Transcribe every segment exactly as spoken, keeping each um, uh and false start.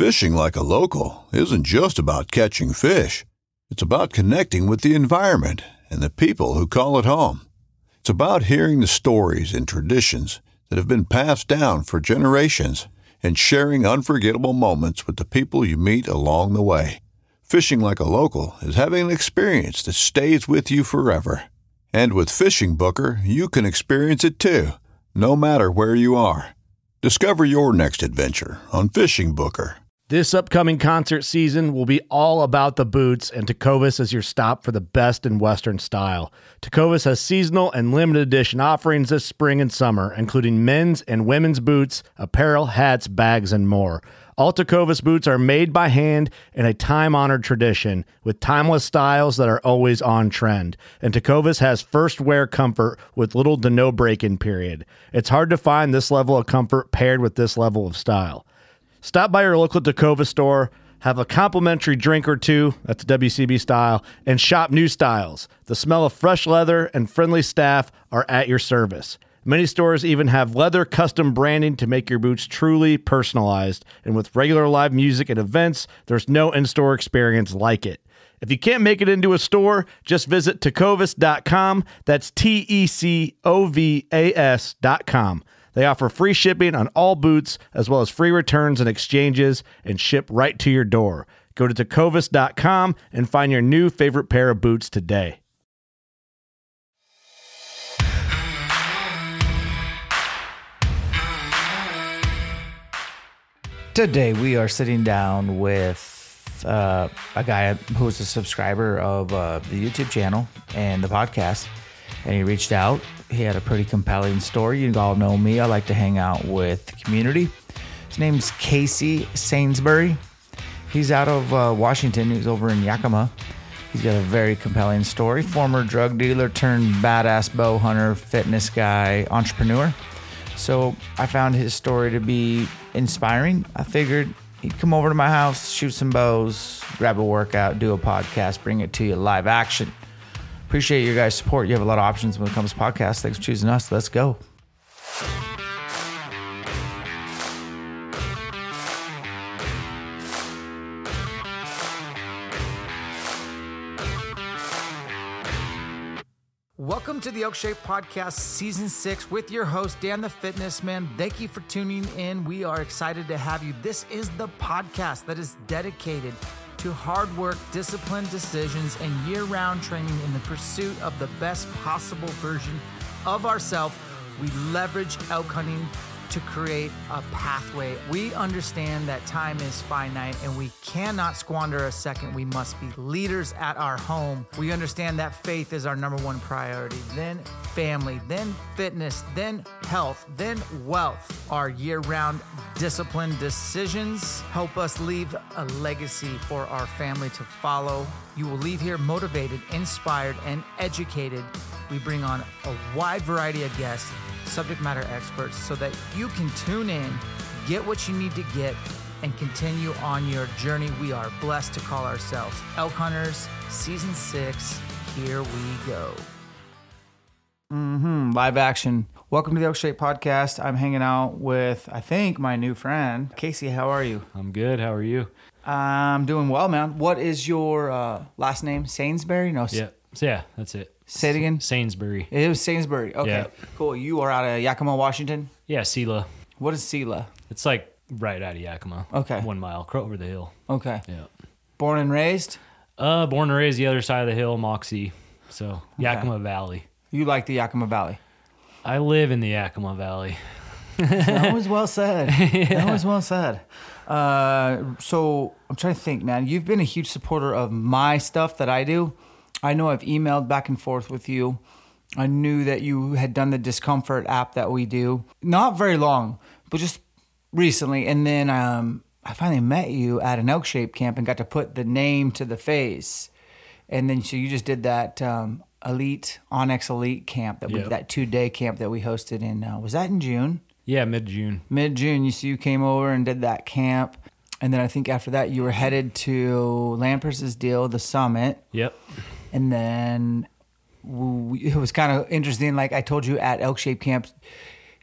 Fishing like a local isn't just about catching fish. It's about connecting with the environment and the people who call it home. It's about hearing the stories and traditions that have been passed down for generations and sharing unforgettable moments with the people you meet along the way. Fishing like a local is having an experience that stays with you forever. And with Fishing Booker, you can experience it too, no matter where you are. Discover your next adventure on Fishing Booker. This upcoming concert season will be all about the boots, and Tecovas is your stop for the best in Western style. Tecovas has seasonal and limited edition offerings this spring and summer, including men's and women's boots, apparel, hats, bags, and more. All Tecovas boots are made by hand in a time-honored tradition with timeless styles that are always on trend. And Tecovas has first wear comfort with little to no break-in period. It's hard to find this level of comfort paired with this level of style. Stop by your local Tecovas store, have a complimentary drink or two, that's W C B style, and shop new styles. The smell of fresh leather and friendly staff are at your service. Many stores even have leather custom branding to make your boots truly personalized. And with regular live music and events, there's no in-store experience like it. If you can't make it into a store, just visit tecovas dot com. That's T E C O V A S dot com. They offer free shipping on all boots, as well as free returns and exchanges, and ship right to your door. Go to tecovas dot com and find your new favorite pair of boots today. Today we are sitting down with uh, a guy who's a subscriber of uh, the YouTube channel and the podcast, and he reached out. He had a pretty compelling story. You all know me. I like to hang out with the community. His name's Casey Sainsbury. He's out of uh, Washington. He's over in Yakima. He's got a very compelling story. Former drug dealer turned badass bow hunter, fitness guy, entrepreneur. So I found his story to be inspiring. I figured he'd come over to my house, shoot some bows, grab a workout, do a podcast, bring it to you live action. Appreciate your guys' support. You have a lot of options when it comes to podcasts. Thanks for choosing us. Let's go. Welcome to the Elk Shape Podcast Season six with your host, Dan the Fitness Man. Thank you for tuning in. We are excited to have you. This is the podcast that is dedicated to hard work, disciplined decisions, and year-round training in the pursuit of the best possible version of ourselves. We leverage elk hunting to create a pathway. We understand that time is finite and we cannot squander a second. We must be leaders at our home. We understand that faith is our number one priority, then family, then fitness, then health, then wealth. Our year-round disciplined decisions help us leave a legacy for our family to follow. You will leave here motivated, inspired, and educated. We bring on a wide variety of guests, subject matter experts, so that you can tune in, get what you need to get, and continue on your journey. We are blessed to call ourselves Elk Hunters, Season six. Here we go. Mm-hmm. Live action. Welcome to the Elk Shape Podcast. I'm hanging out with, I think, my new friend. Casey, how are you? I'm good. How are you? I'm doing well, man. What is your uh, last name? Sainsbury? No. Yeah. Yeah, that's it. Say it again. Sainsbury. It was Sainsbury. Okay, yeah. Cool. You are out of Yakima, Washington? Yeah, Sela. What is Sela? It's like right out of Yakima. Okay. One mile over the hill. Okay. Yeah. Born and raised? Uh, born and raised the other side of the hill, Moxie. So Okay. Yakima Valley. You like the Yakima Valley? I live in the Yakima Valley. That was well said. Yeah. That was well said. Uh, so I'm trying to think, man. You've been a huge supporter of my stuff that I do. I know I've emailed back and forth with you. I knew that you had done the Discomfort app that we do. Not very long, but just recently. And then um, I finally met you at an Elk Shape camp and got to put the name to the face. And then so you just did that um, Elite, Onyx Elite camp, that we, yep. that two-day camp that we hosted in, uh, was that in June? Yeah, mid-June. Mid-June. You see, you came over and did that camp. And then I think after that, you were headed to Lamper's deal, the summit. Yep. And then we, it was kind of interesting. Like I told you at Elk Shape Camp,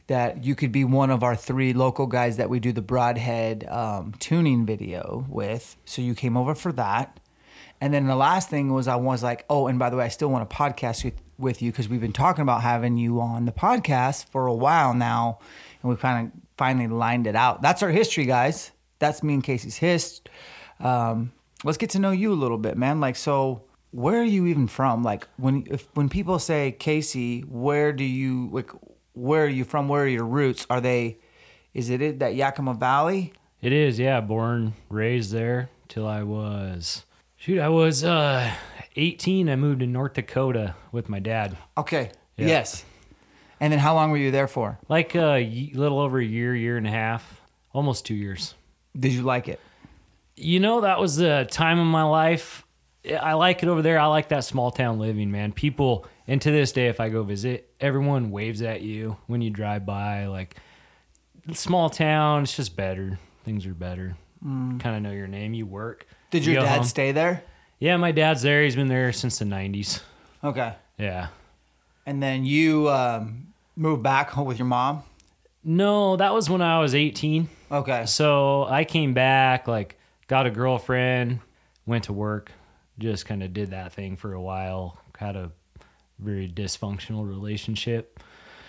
that you could be one of our three local guys that we do the Broadhead um, tuning video with. So you came over for that. And then the last thing was I was like, oh, and by the way, I still want to podcast with, with you because we've been talking about having you on the podcast for a while now. And we kind of finally lined it out. That's our history, guys. That's me and Casey's hist. Um, let's get to know you a little bit, man. Like, so where are you even from? Like when if, when people say, Casey, where do you, like, where are you from? Where are your roots? Are they, is it it that Yakima Valley? It is, yeah. Born, raised there till I was... Shoot, I was uh, eighteen. I moved to North Dakota with my dad. Okay. Yeah. Yes. And then how long were you there for? Like a y- little over a year, year and a half, almost two years. Did you like it? You know, that was the time of my life. I like it over there. I like that small town living, man. People, and to this day, if I go visit, everyone waves at you when you drive by. Like, small town, it's just better. Things are better. Mm. Kind of know your name. You work. Did you your dad home. stay there? Yeah, my dad's there. He's been there since the nineties. Okay. Yeah. And then you um, moved back home with your mom? No, that was when I was eighteen. Okay. So I came back, like, got a girlfriend, went to work, just kind of did that thing for a while, had a very dysfunctional relationship.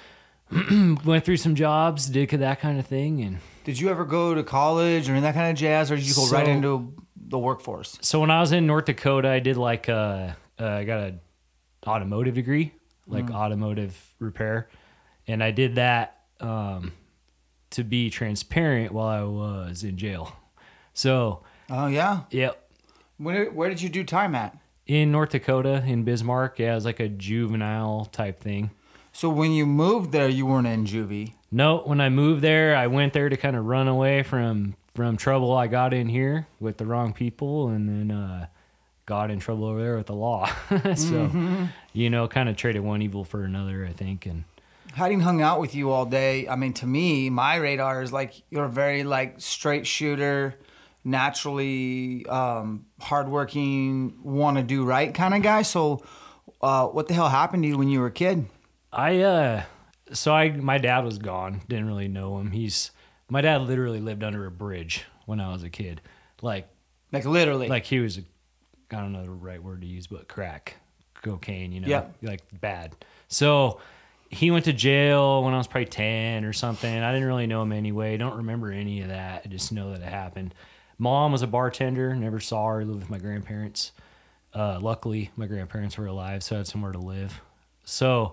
Went through some jobs, did that kind of thing. And did you ever go to college or any that kind of jazz, or did you go so, right into the workforce? So when I was in North Dakota, I did like a, uh, I got an automotive degree, like mm. automotive repair. And I did that um, to be transparent while I was in jail. So. Oh, yeah? Yep. Where, where did you do time at? In North Dakota, in Bismarck. Yeah, it was like a juvenile type thing. So when you moved there, you weren't in juvie? No, when I moved there, I went there to kind of run away from, from trouble I got in here with the wrong people, and then uh, got in trouble over there with the law. so, mm-hmm. you know, kind of traded one evil for another, I think. And having hung out with you all day, I mean, to me, my radar is like you're a very like straight shooter, naturally um, hardworking, want to do right kind of guy. So uh, what the hell happened to you when you were a kid? I, uh, so I, my dad was gone. Didn't really know him. He's, my dad literally lived under a bridge when I was a kid. Like, like literally, like he was, a, I don't know the right word to use, but crack, cocaine, you know, yeah. like bad. So he went to jail when I was probably ten or something. I didn't really know him anyway. Don't remember any of that. I just know that it happened. Mom was a bartender. Never saw her. Lived with my grandparents. Uh, luckily, my grandparents were alive, so I had somewhere to live. So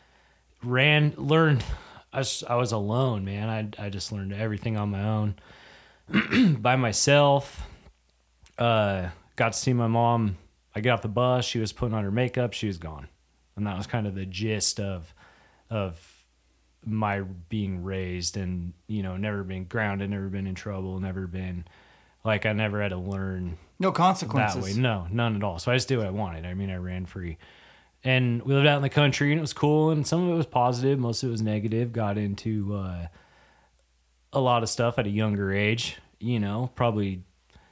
ran, learned. I was, I was alone, man. I I just learned everything on my own, by myself. Uh, got to see my mom. I got off the bus. She was putting on her makeup. She was gone, and that was kind of the gist of of my being raised, and you know, never been grounded, never been in trouble, never been like I never had to learn no consequences that way. No, none at all. So I just did what I wanted. I mean, I ran free. And we lived out in the country, and it was cool, and some of it was positive, most of it was negative. Got into uh, a lot of stuff at a younger age, you know, probably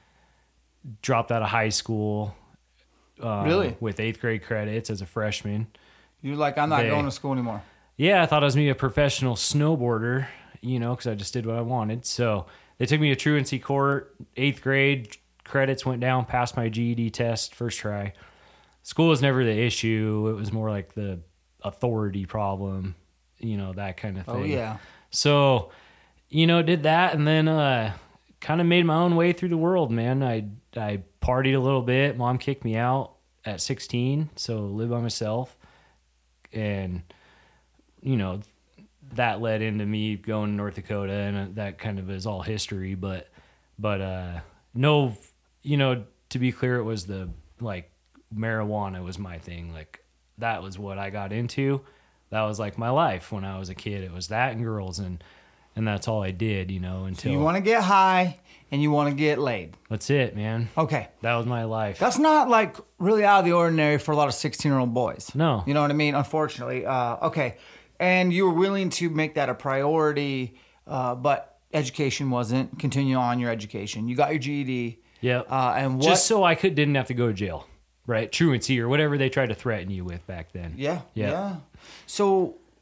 dropped out of high school um, really? with eighth grade credits as a freshman. You're like, I'm not they, going to school anymore. Yeah, I thought I was going to be a professional snowboarder, you know, because I just did what I wanted. So they took me to truancy court, eighth grade, credits went down, passed my G E D test, first try. School was never the issue. It was more like the authority problem, you know, that kind of thing. Oh, yeah. So, you know, did that and then uh, kind of made my own way through the world, man. I I partied a little bit. Mom kicked me out at sixteen, so lived by myself. And, you know, that led into me going to North Dakota, and that kind of is all history. But, but uh, no, you know, to be clear, it was the, like, marijuana was my thing. Like, that was what I got into. That was like my life when I was a kid. It was that and girls, and and that's all I did, you know, until... So you want to get high and you want to get laid. That's it, man. Okay. That was my life. That's not like really out of the ordinary for a lot of sixteen-year-old boys. No. You know what I mean? Unfortunately. Uh, okay. And you were willing to make that a priority, uh, but education wasn't. Continue on your education. You got your G E D. Yeah. Uh, and what... Just so I could didn't have to go to jail. Right, truancy or whatever they tried to threaten you with back then. Yeah, yeah. yeah. So,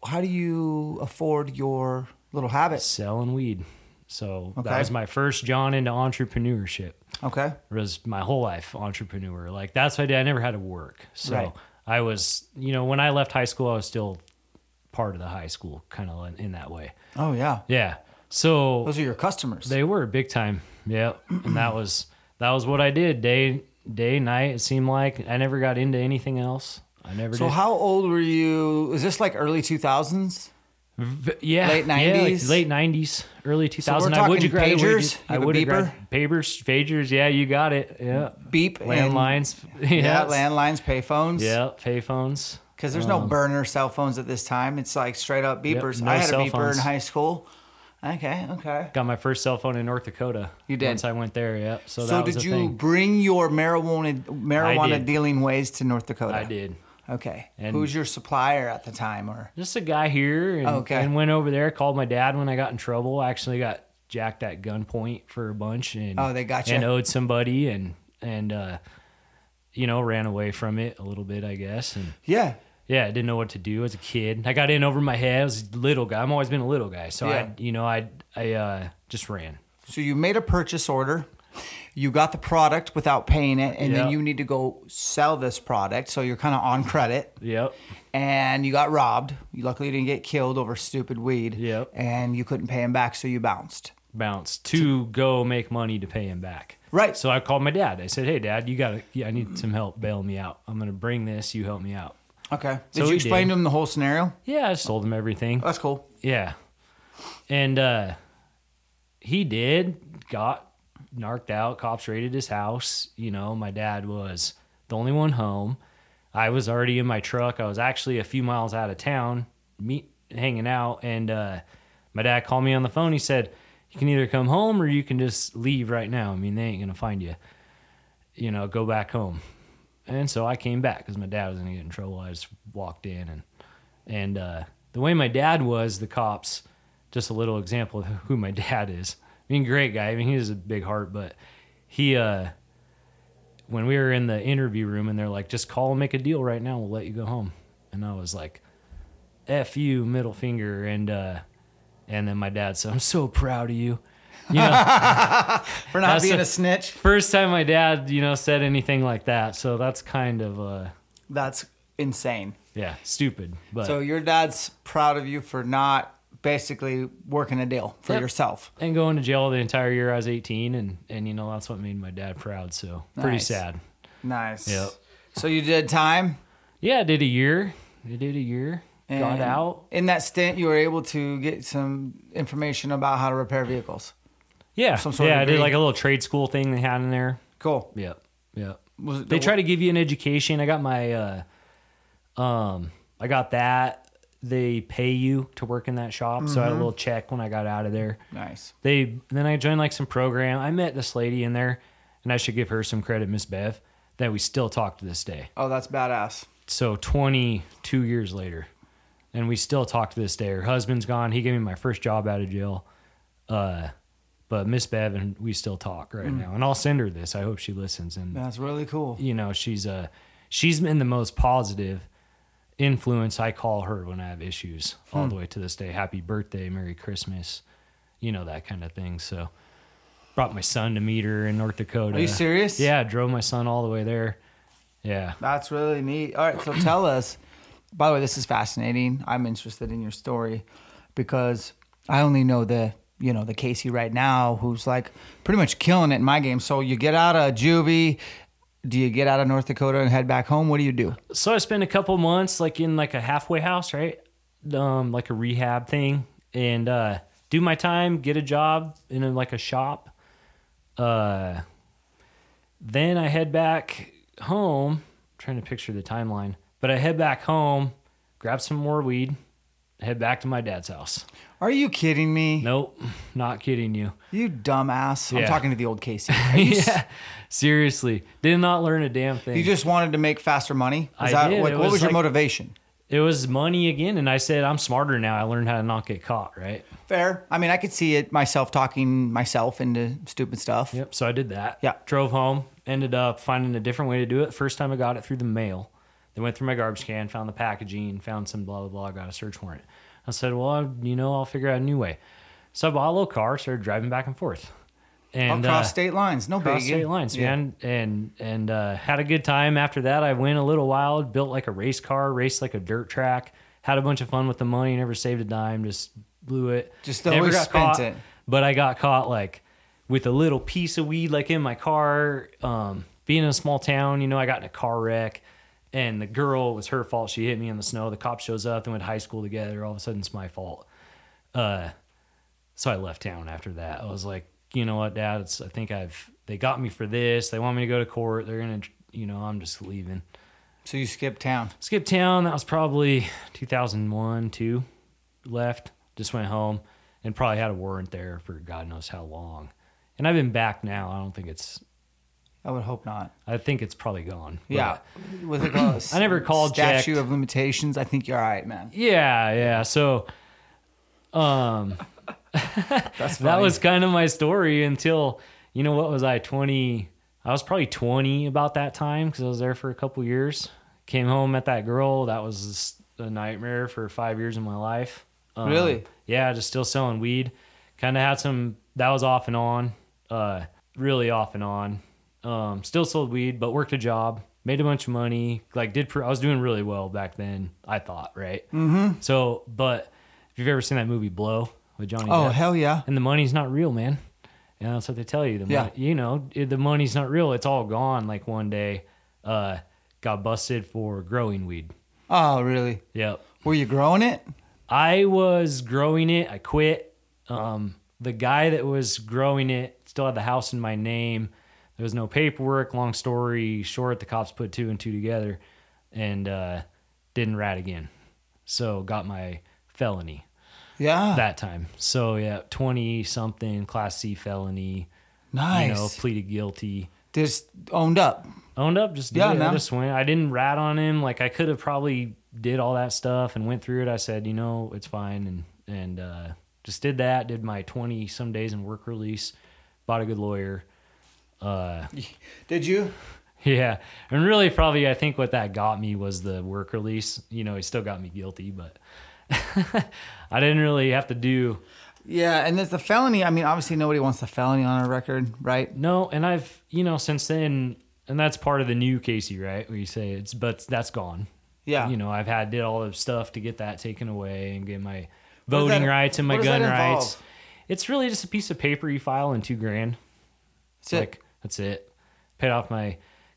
how do you afford your little habit? Selling weed. So Okay. that was my first John into entrepreneurship. Okay. It was my whole life entrepreneur. Like that's what I did. I never had to work. So Right. I was, you know, when I left high school, I was still part of the high school, kind of in, in that way. Oh yeah. Yeah. So Those are your customers. they were big time. Yeah. And that was, that was what I did day, day, night. It seemed like I never got into anything else. I never so did. how old were you? Is this like early two thousands? V- yeah. Late yeah, like nineties? late nineties, early two thousands. So we're I would you talking graduate? pagers? I You have a would have beeper? grad- Pagers, pagers. Yeah, you got it. Yeah. Beep. and- Landlines. Yeah, Yeah. landlines, payphones. Yeah. Payphones. Because there's no burner cell phones at this time. It's like straight up beepers. no I had a cell beeper phones. in high school. Okay, okay. Got my first cell phone in North Dakota. You did? Once I went there, yeah. So, So that was did a you thing. bring your marijuana marijuana did. dealing ways to North Dakota? I did. Okay. And- Who's your supplier at the time? Or Just a guy here and, Okay. and went over there, called my dad when I got in trouble. I actually got jacked at gunpoint for a bunch and Oh, they got you? and owed somebody and and uh you know, ran away from it a little bit, I guess. And yeah, yeah, I didn't know what to do as a kid. I got in over my head. I was a little guy. I've always been a little guy. So Yeah. I you know, I I uh just ran. so you made a purchase order. You got the product without paying it, and then Yeah. you need to go sell this product. So you're kind of on credit, Yep. and you got robbed. You luckily didn't get killed over stupid weed. Yep. And you couldn't pay him back, so you bounced. Bounce to go make money to pay him back. Right. So I called my dad. I said, "Hey, Dad, you gotta. Yeah, I need some help. Bail me out. I'm gonna bring this. You help me out." Okay. Did So you we explain did. to him the whole scenario? Yeah, I just told him everything. That's cool. Yeah, and uh, he did. Got narked out. Cops raided his house. You know, my dad was the only one home. I was already in my truck. I was actually a few miles out of town, meet hanging out, and uh, my dad called me on the phone. He said, "You can either come home or you can just leave right now. I mean, they ain't gonna find you. You know, go back home." And so I came back because my dad was gonna get in trouble. I just walked in and and uh, the way my dad was, the cops. Just a little example of who my dad is. I mean, great guy. I mean, he has a big heart, but he, uh, when we were in the interview room and they're like, just call and make a deal right now. We'll let you go home. And I was like, F you, middle finger. And, uh, and then my dad said, I'm so proud of you. You know, For not That's being a- a snitch. first time my dad, you know, said anything like that. So that's kind of, uh, That's insane. yeah, stupid. But So your dad's proud of you for not basically working a deal for Yep. yourself. and going to jail the entire year I was eighteen. And, and, you know, that's what made my dad proud. So pretty Nice. sad. Nice. Yep. So you did time. Yeah, I did a year. I did a year. Got and out. In that stint, you were able to get some information about how to repair vehicles. Yeah. some sort of yeah, I did degree. like a little trade school thing they had in there. Cool. Yep. Yep. Was it They the- try to give you an education. I got my uh um I got that. They pay you to work in that shop. So I had a little check when I got out of there. Nice. They then I joined like some program. I met this lady in there and I should give her some credit, Miss Bev, that we still talk to this day. Oh, that's badass. So twenty-two years later, and we still talk to this day. Her husband's gone. He gave me my first job out of jail. Uh, but Miss Bev and we still talk right now. And I'll send her this. I hope she listens. And That's really cool. you know, she's uh she's been the most positive influence. I call her when I have issues all the way to this day. Happy birthday, Merry Christmas, you know, that kind of thing. So brought my son to meet her in North Dakota. Are you serious? Yeah, I drove my son all the way there. Yeah. That's really neat. All right, so tell us. By the way, this is fascinating. I'm interested in your story because I only know the, you know, the Casey right now who's like pretty much killing it in my game. So you get out of juvie. Do you get out of North Dakota and head back home? What do you do? So I spent a couple months like in like a halfway house, right? Um, like a rehab thing, and uh, do my time, get a job in a, like a shop. Uh, then I head back home. I'm trying to picture the timeline, but I head back home, grab some more weed, head back to my dad's house. Are you kidding me? Nope, not kidding you. You dumbass. I'm Yeah. talking to the old Casey. Are you, s- Yeah, seriously, did not learn a damn thing. you just wanted to make faster money? I that did. like It what was was your like- motivation? It was money again, and I said I'm smarter now. I learned how to not get caught, right? Fair. I mean, I could see it myself talking myself into stupid stuff. Yep. So I did that. Yeah. Drove home. Ended up finding a different way to do it. First time I got it through the mail. They went through my garbage can, found the packaging, found some blah, blah, blah, got a search warrant. I said, well, I, you know, I'll figure out a new way. So I bought a little car, started driving back and forth. And Across uh, state lines, no across biggie. state lines, Yeah. man. And and uh, had a good time after that. I went a little wild, built like a race car, raced like a dirt track, had a bunch of fun with the money, never saved a dime, just blew it. Just Never always got spent caught, it. But I got caught like with a little piece of weed like in my car. Um, being in a small town, you know, I got in a car wreck. And the girl, it was her fault. She hit me in the snow. The cop shows up. They went to high school together. All of a sudden, it's my fault. Uh, so I left town after that. I was like, you know what, Dad? It's, I think I've. They got me for this. They want me to go to court. They're gonna, you know, I'm just leaving. So you skipped town. Skipped town. That was probably two thousand one, two. Left. Just went home, and probably had a warrant there for God knows how long. And I've been back now. I don't think it's. I would hope not. I think it's probably gone. But Yeah. With a I never called, statute checked. of limitations, I think you're all right, man. Yeah, yeah. So, um, That's that funny. was kind of my story until, you know, what was I, twenty? I was probably twenty about that time because I was there for a couple years. Came home, met that girl. That was a nightmare for five years of my life. Um, Really? Yeah, just still selling weed. Kind of had some, that was off and on, uh, really off and on. Um, still sold weed, but worked a job, made a bunch of money. Like did, pr- I was doing really well back then. I thought, right? Mm-hmm. So, but if you've ever seen that movie Blow with Johnny Oh, Depp, hell yeah. and the money's not real, man. And that's what they tell you. The Yeah. money, you know, it- the money's not real. It's all gone. Like one day, uh, got busted for growing weed. Oh, really? Yep. Were you growing it? I was growing it. I quit. Um, the guy that was growing it still had the house in my name. There was no paperwork. Long story short, the cops put two and two together and uh, didn't rat again. So got my felony Yeah. that time. So yeah, twenty something Class C felony. Nice. You know, pleaded guilty. Just owned up. Owned up, just did Yeah, it. man. I just went. I didn't rat on him. Like I could have probably did all that stuff and went through it. I said, you know, it's fine, and and uh, just did that. Did my twenty some days in work release. Bought a good lawyer. Uh, Did you? yeah, and really, probably, I think what that got me was the work release. You know, he still got me guilty, but I didn't really have to do. Yeah, and there's the felony. I mean, obviously nobody wants the felony on a record, right? No, and I've, you know, since then, and that's part of the new Casey, right? Where you say it's, but that's gone. Yeah. You know, I've had, did all the stuff to get that taken away and get my What does voting that- rights and my what does gun that involve? rights. It's really just a piece of paper you file and two grand. That's it. Like, that's it. Paid off my,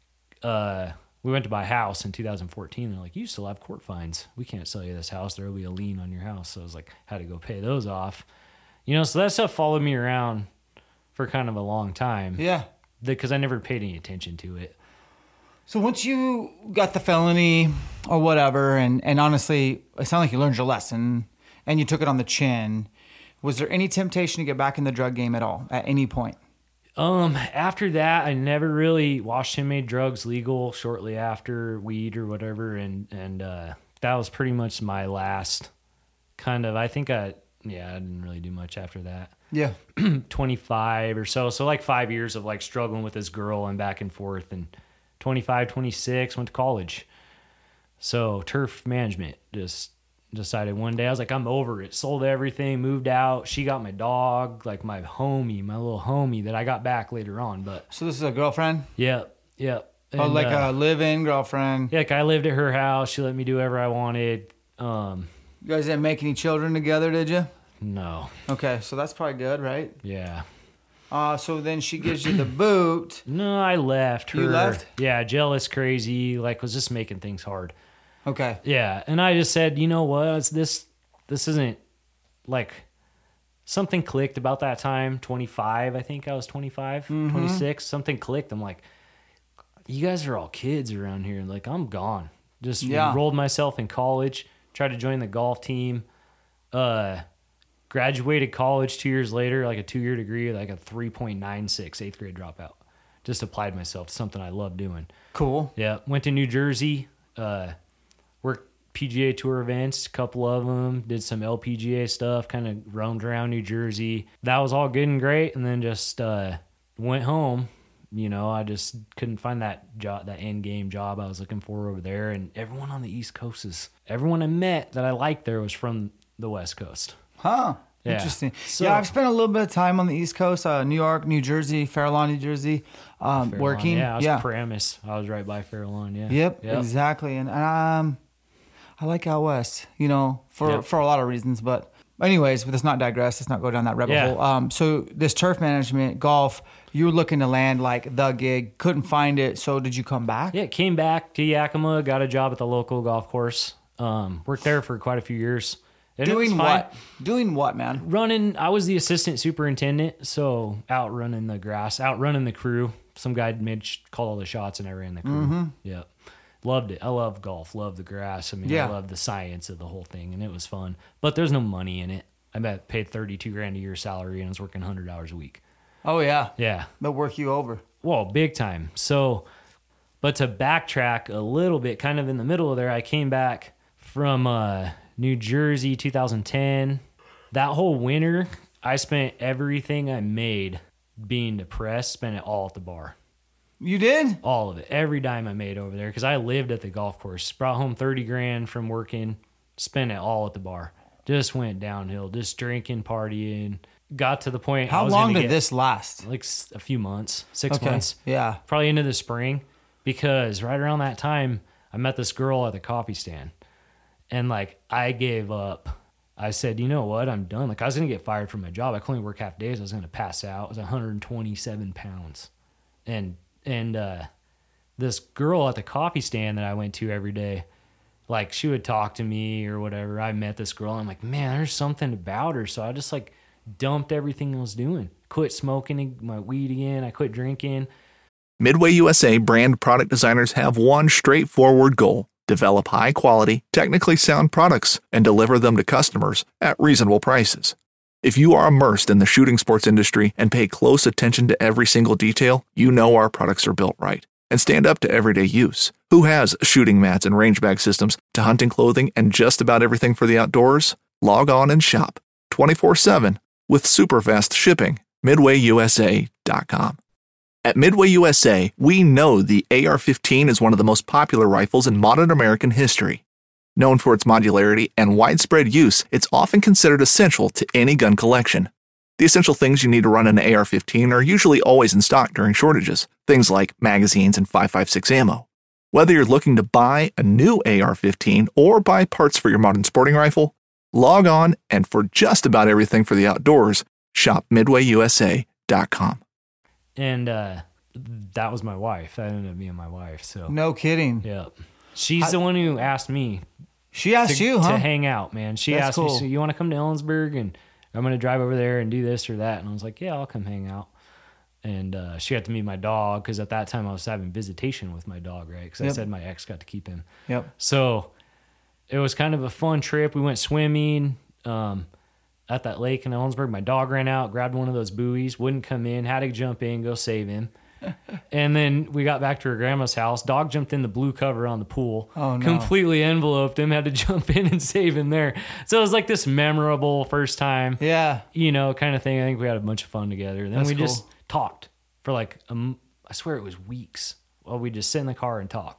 uh, we went to buy a house in two thousand fourteen. They're like, you still have court fines. We can't sell you this house. There will be a lien on your house. So I was like, had to go pay those off. You know, so that stuff followed me around for kind of a long time. Yeah. Because I never paid any attention to it. So once you got the felony or whatever, and, and honestly, it sounded like you learned your lesson and you took it on the chin. Was there any temptation to get back in the drug game at all at any point? Um, after that, I never really Washington made drugs legal shortly after weed or whatever. And, and, uh, that was pretty much my last kind of, I think I, yeah, I didn't really do much after that. Yeah. twenty-five or so. So like five years of like struggling with this girl and back and forth, and twenty-five, twenty-six, went to college. So turf management, just decided one day, I was like, I'm over it. Sold everything, moved out. She got my dog, like my homie, my little homie that I got back later on. But So this is a girlfriend? yeah, yeah. Oh, And, like uh, a live-in girlfriend. yeah, like I lived at her house. She let me do whatever I wanted. Um, You guys didn't make any children together, did you? no, Okay, so that's probably good, right? yeah. Uh, so then she gives you the boot. No, I left her. You left? Yeah, jealous, crazy, like was just making things hard. Okay. Yeah, and I just said, you know what? It's this this isn't like something clicked about that time. twenty-five, I think I was twenty-five, Mm-hmm. twenty-six. Something clicked. I'm like, you guys are all kids around here. Like, I'm gone. Just Yeah. enrolled myself in college, tried to join the golf team. Uh, graduated college two years later, like a two-year degree, like a three point nine six, eighth grade dropout. Just applied myself to something I love doing. Cool. Yeah, went to New Jersey, uh, worked P G A Tour events, a couple of them, did some L P G A stuff, kind of roamed around New Jersey. That was all good and great, and then just uh, went home You know, I just couldn't find that job, that end game job I was looking for over there. And everyone on the East Coast is, everyone I met that I liked there was from the West Coast. Huh. Yeah. Interesting. So- yeah, I've spent a little bit of time on the East Coast, uh, New York, New Jersey, Fairlawn, New Jersey, um, Fair working. Lawn. Yeah, I was yeah. Paramus. I was right by Fair Lawn. Yeah. Yep, Yep. exactly. And um, I like out west, you know, for, Yep. for a lot of reasons. But anyways, let's not digress. Let's not go down that rabbit Yeah. hole. Um, so this turf management, golf, you were looking to land like the gig, couldn't find it. So did you come back? Yeah, came back to Yakima, got a job at the local golf course. Um, worked there for quite a few years. And it was Doing fine. what? Doing what, man? Running, I was the assistant superintendent, so out running the grass, out running the crew. Some guy made call all the shots, and I ran the crew. Mm-hmm. Yeah, loved it. I love golf, love the grass. I mean, Yeah. I love the science of the whole thing, and it was fun. But there's no money in it. I bet paid thirty-two grand a year salary, and I was working one hundred hours a week. Oh, yeah. Yeah, They'll work you over. well, big time. So, but to backtrack a little bit, kind of in the middle of there, I came back from uh, New Jersey, two thousand ten. That whole winter, I spent everything I made being depressed, spent it all at the bar. You did? All of it. Every dime I made over there, because I lived at the golf course. Brought home thirty grand from working, spent it all at the bar. Just went downhill, just drinking, partying. Got to the point. I How was long gonna did get, this last? Like s- a few months, six Okay. months. Yeah. Probably into the spring, because right around that time, I met this girl at the coffee stand. And like, I gave up. I said, you know what? I'm done. Like, I was going to get fired from my job. I could only work half days. I was going to pass out. I was one hundred twenty-seven pounds. And, and, uh, this girl at the coffee stand that I went to every day, like, she would talk to me or whatever. I met this girl. And I'm like, man, there's something about her. So I just like dumped everything I was doing. Quit smoking my weed again. I quit drinking. Midway U S A brand product designers have one straightforward goal: develop high-quality, technically sound products and deliver them to customers at reasonable prices. If you are immersed in the shooting sports industry and pay close attention to every single detail, you know our products are built right and stand up to everyday use. Who has shooting mats and range bag systems to hunting clothing and just about everything for the outdoors? Log on and shop twenty-four seven with super fast shipping. midway U S A dot com. At Midway U S A, we know the A R fifteen is one of the most popular rifles in modern American history. Known for its modularity and widespread use, it's often considered essential to any gun collection. The essential things you need to run an A R fifteen are usually always in stock during shortages, things like magazines and five five six ammo. Whether you're looking to buy a new A R fifteen or buy parts for your modern sporting rifle, log on and for just about everything for the outdoors, shop midway U S A dot com. And uh, that was my wife. That ended up being my wife. So No kidding. yeah, she's the one who asked me She asked to, you, huh? to hang out. Man, she That's asked cool. me, "So you want to come to Ellensburg?" And I'm going to drive over there and do this or that. And I was like, "Yeah, I'll come hang out." And uh, she got to meet my dog, because at that time I was having visitation with my dog, right? Because I Yep. said my ex got to keep him. Yep. So it was kind of a fun trip. We went swimming um, at that lake in Ellensburg. My dog ran out, grabbed one of those buoys, wouldn't come in, had to jump in, go save him. And then we got back to her grandma's house. Dog jumped in the blue cover on the pool. Oh, no. Completely enveloped him, had to jump in and save him there. So it was like this memorable first time, Yeah. you know, kind of thing. I think we had a bunch of fun together. Then That's we cool. just talked for like, um, I swear it was weeks. Well, we just sit in the car and talk.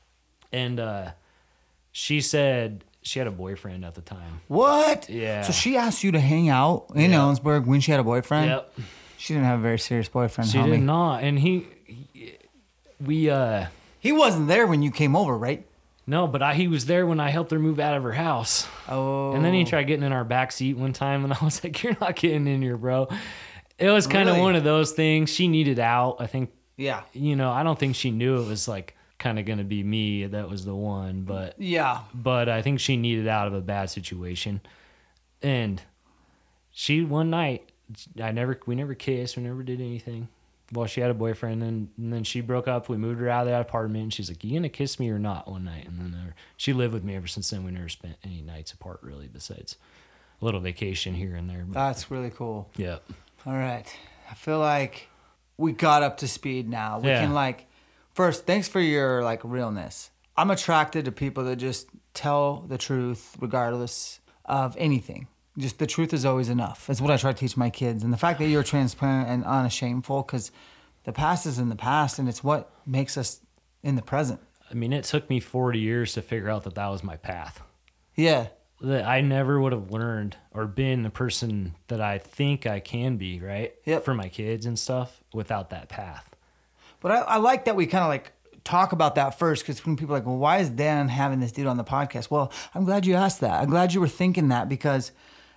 And uh, she said she had a boyfriend at the time. What? Yeah. So she asked you to hang out in Yeah. Ellensburg when she had a boyfriend? Yep. She didn't have a very serious boyfriend, She homie. did not. And he, he we, uh, He wasn't there when you came over, right? no, but I, he was there when I helped her move out of her house. Oh. And then he tried getting in our back seat one time, and I was like, "You're not getting in here, bro." It was kind of Really? one of those things. She needed out. I think, Yeah. you know, I don't think she knew it was like kind of going to be me that was the one, but Yeah. but I think she needed out of a bad situation. And she one night, I never we never kissed, we never did anything. Well, she had a boyfriend, and, and then she broke up. We moved her out of that apartment, and she's like, "You gonna kiss me or not?" One night, and then uh, she lived with me ever since then. We never spent any nights apart really, besides a little vacation here and there. But, That's really cool. yeah, All right. I feel like we got up to speed now. We Yeah. can like first, thanks for your like realness. I'm attracted to people that just tell the truth regardless of anything. Just the truth is always enough. That's what I try to teach my kids. And the fact that you're transparent and unashameful, because The past is in the past, and it's what makes us in the present. I mean, it took me forty years to figure out that that was my path. Yeah. That I never would have learned or been the person that I think I can be, right? Yep. For my kids and stuff without that path. But I, I like that we kind of like talk about that first, because when people are like, well, why is Dan having this dude on the podcast? Well, I'm glad you asked that. I'm glad you were thinking that, because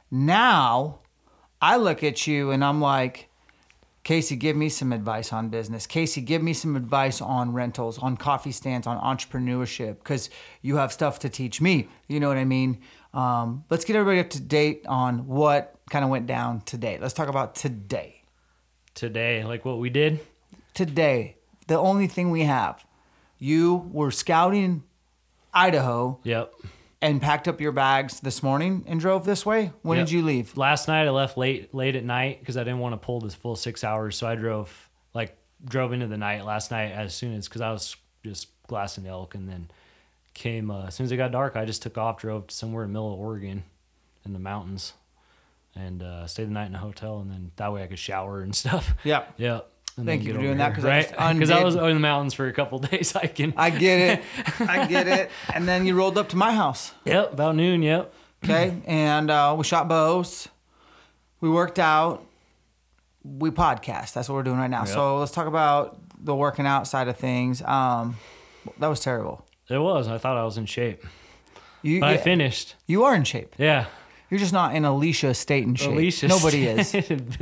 now I look at you and I'm like, Casey, give me some advice on business. Casey, give me some advice on rentals, on coffee stands, on entrepreneurship, because you have stuff to teach me. You know what I mean? Um, let's get everybody up to date on what kind of went down today. Let's talk about today. Today, like what we did? Today, the only thing we have. You were scouting Idaho. Yep. And packed up your bags this morning and drove this way? When Yep. did you leave? Last night I left late late at night because I didn't want to pull this full six hours. So I drove like drove into the night last night as soon as because I was just glassing elk, and then came uh, as soon as it got dark. I just took off, drove to somewhere in the middle of Oregon, in the mountains, and uh, stayed the night in a hotel, and then that way I could shower and stuff. Yeah. Yeah. And Thank then you get for over doing that, here, 'cause I right? just undid- Because I was in the mountains for a couple of days hiking. I get it. I get it. And then you rolled up to my house. Yep, about noon. Yep. Okay. And uh, we shot bows. We worked out. We podcast. That's what we're doing right now. Yep. So let's talk about the working out side of things. Um, that was terrible. It was. I thought I was in shape, You, but I yeah, finished. you are in shape. Yeah. You're just not in Alicia Staten shape. Alicia Nobody is.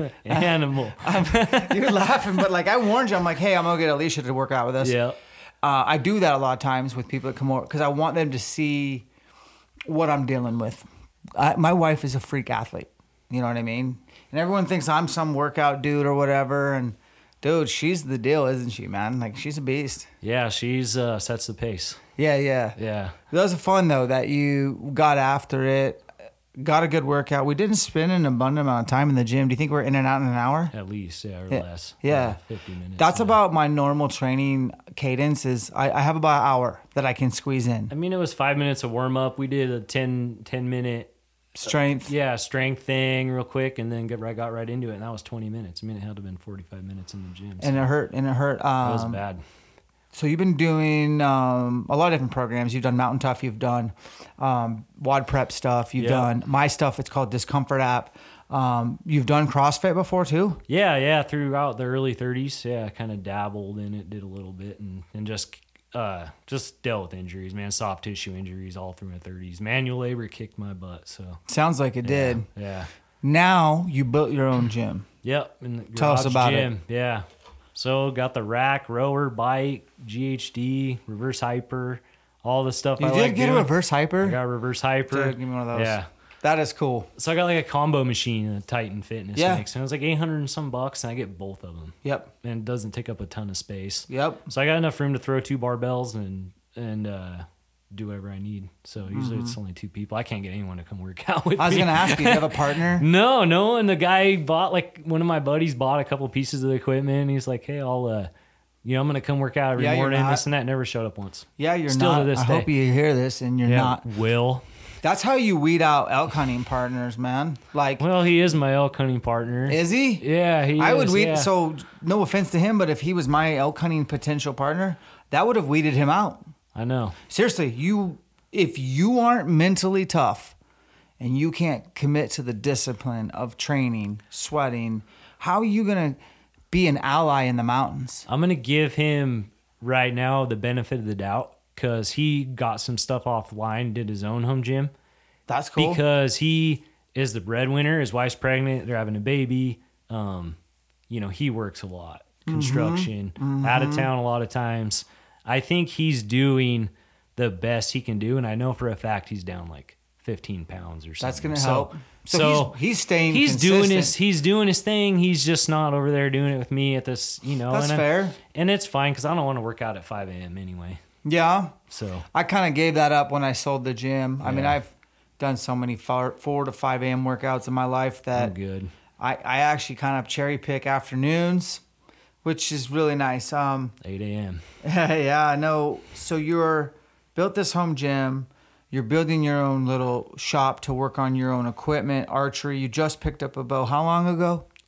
Animal. You're laughing, but like I warned you, I'm like, hey, I'm gonna get Alicia to work out with us. Yeah. Uh, I do that a lot of times with people that come over because I want them to see what I'm dealing with. I, my wife is a freak athlete. You know what I mean? And everyone thinks I'm some workout dude or whatever. And dude, she's the deal, isn't she, man? Like she's a beast. Yeah, she's uh, sets the pace. Yeah, yeah. Yeah. That was fun though that you got after it. Got a good workout. We didn't spend an abundant amount of time in the gym. Do you think we're in and out in an hour? At least, yeah, or Yeah. less. Yeah. fifty minutes. That's yeah. about my normal training cadence is I, I have about an hour that I can squeeze in. I mean, it was five minutes of warm up. We did a ten, ten minute, Strength. yeah, strength thing real quick, and then get right, got right into it. And that was twenty minutes. I mean, it had to have been forty-five minutes in the gym. So And it hurt. And it hurt. Um, that was bad. So you've been doing um, a lot of different programs. You've done Mountain Tough. You've done um, WOD Prep stuff. You've Yeah. done my stuff. It's called Discomfort App. Um, you've done CrossFit before too? Yeah, yeah. Throughout the early thirties, yeah, I kind of dabbled in it, did a little bit, and and just uh, just dealt with injuries, man. Soft tissue injuries all through my thirties. Manual labor kicked my butt. So Sounds like it yeah, did. Yeah. Now you built your own gym. Yep. In the Tell us garage about gym. Yeah. So got the rack, rower, bike, G H D, reverse hyper, all the stuff You I did like get doing. a reverse hyper? I got a reverse hyper. Dude, give me one of those. Yeah. That is cool. So I got like a combo machine that Titan Fitness Yeah. makes, and it was like eight hundred and some bucks, and I get both of them, Yep. and it doesn't take up a ton of space. Yep. So I got enough room to throw two barbells and and uh, do whatever I need. So usually it's only two people. I can't get anyone to come work out with Mm-hmm. I was me. going to ask you, do you have a partner? No, no. And the guy bought like one of my buddies bought a couple pieces of the equipment. And he's like, hey, I'll, uh, you know, I'm gonna come work out every Yeah, you're morning. not- This and that. Never showed up once. Yeah, you're Still not. to this I day. hope you hear this and you're Yeah, not. Will. That's how you weed out elk hunting partners, man. Like, Well, he is my elk hunting partner. is he? Yeah, he. I would is, weed. yeah. So, no offense to him, but if he was my elk hunting potential partner, that would have weeded him out. I know. Seriously, you. If you aren't mentally tough, and you can't commit to the discipline of training, sweating, how are you gonna be an ally in the mountains? I'm gonna give him right now the benefit of the doubt because he got some stuff offline, did his own home gym. That's cool. Because he is the breadwinner. His wife's pregnant. They're having a baby. Um, you know, he works a lot. Construction, Mm-hmm. out of town a lot of times. I think he's doing the best he can do, and I know for a fact he's down like fifteen pounds or something. That's gonna So- help. So, So, he's, he's staying. he's doing his consistent. he's doing his thing. He's just not over there doing it with me at this, you know. That's and I- fair. and it's fine because I don't want to work out at five a.m. anyway. Yeah. So I kind of gave that up when I sold the gym. I mean, Yeah. I've done so many four, four to five a.m. workouts in my life I'm that good. I, I actually kind of cherry pick afternoons, which is really nice. Um, eight a.m. yeah, I know. So you're built this home gym. You're building your own little shop to work on your own equipment, archery. You just picked up a bow. How long ago?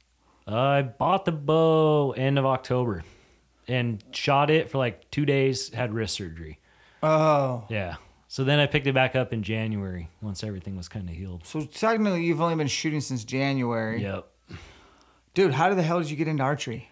Uh, I bought the bow end of October and shot it for like two days, had wrist surgery. Oh. Yeah. So then I picked it back up in January once everything was kind of healed. So technically you've only been shooting since January. Yep. Dude, how the hell did you get into archery?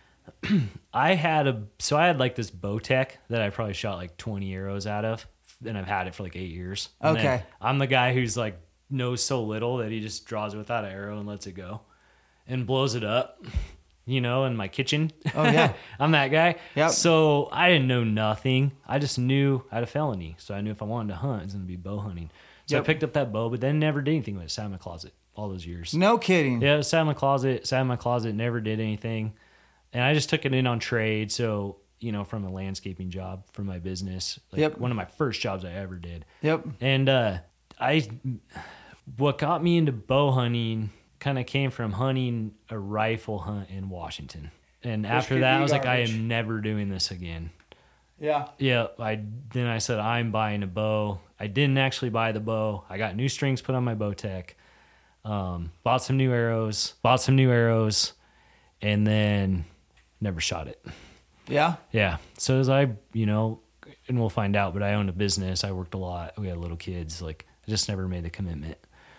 I had a, so I had like this Bowtech that I probably shot like twenty arrows out of, and I've had it for like eight years. And Okay. then I'm the guy who's like knows so little that he just draws it without an arrow and lets it go and blows it up, you know, in my kitchen. Oh, yeah. I'm that guy. Yep. So I didn't know nothing. I just knew I had a felony. So I knew if I wanted to hunt, it was going to be bow hunting. So Yep. I picked up that bow, but then never did anything with it. Sat in my closet all those years. No kidding. Yeah, it sat in my closet, sat in my closet, never did anything. And I just took it in on trade. So, you know, from a landscaping job for my business. Like Yep. One of my first jobs I ever did. Yep. And uh, I, what got me into bow hunting kind of came from hunting a rifle hunt in Washington. And after could that, be I was like, I garbage. am never doing this again. Yeah. Yeah, I then I said I'm buying a bow. I didn't actually buy the bow. I got new strings put on my Bowtech. Um, bought some new arrows. Bought some new arrows, and then never shot it. Yeah. Yeah. So as I, you know, and we'll find out. But I owned a business. I worked a lot. We had little kids. Like I just never made the commitment.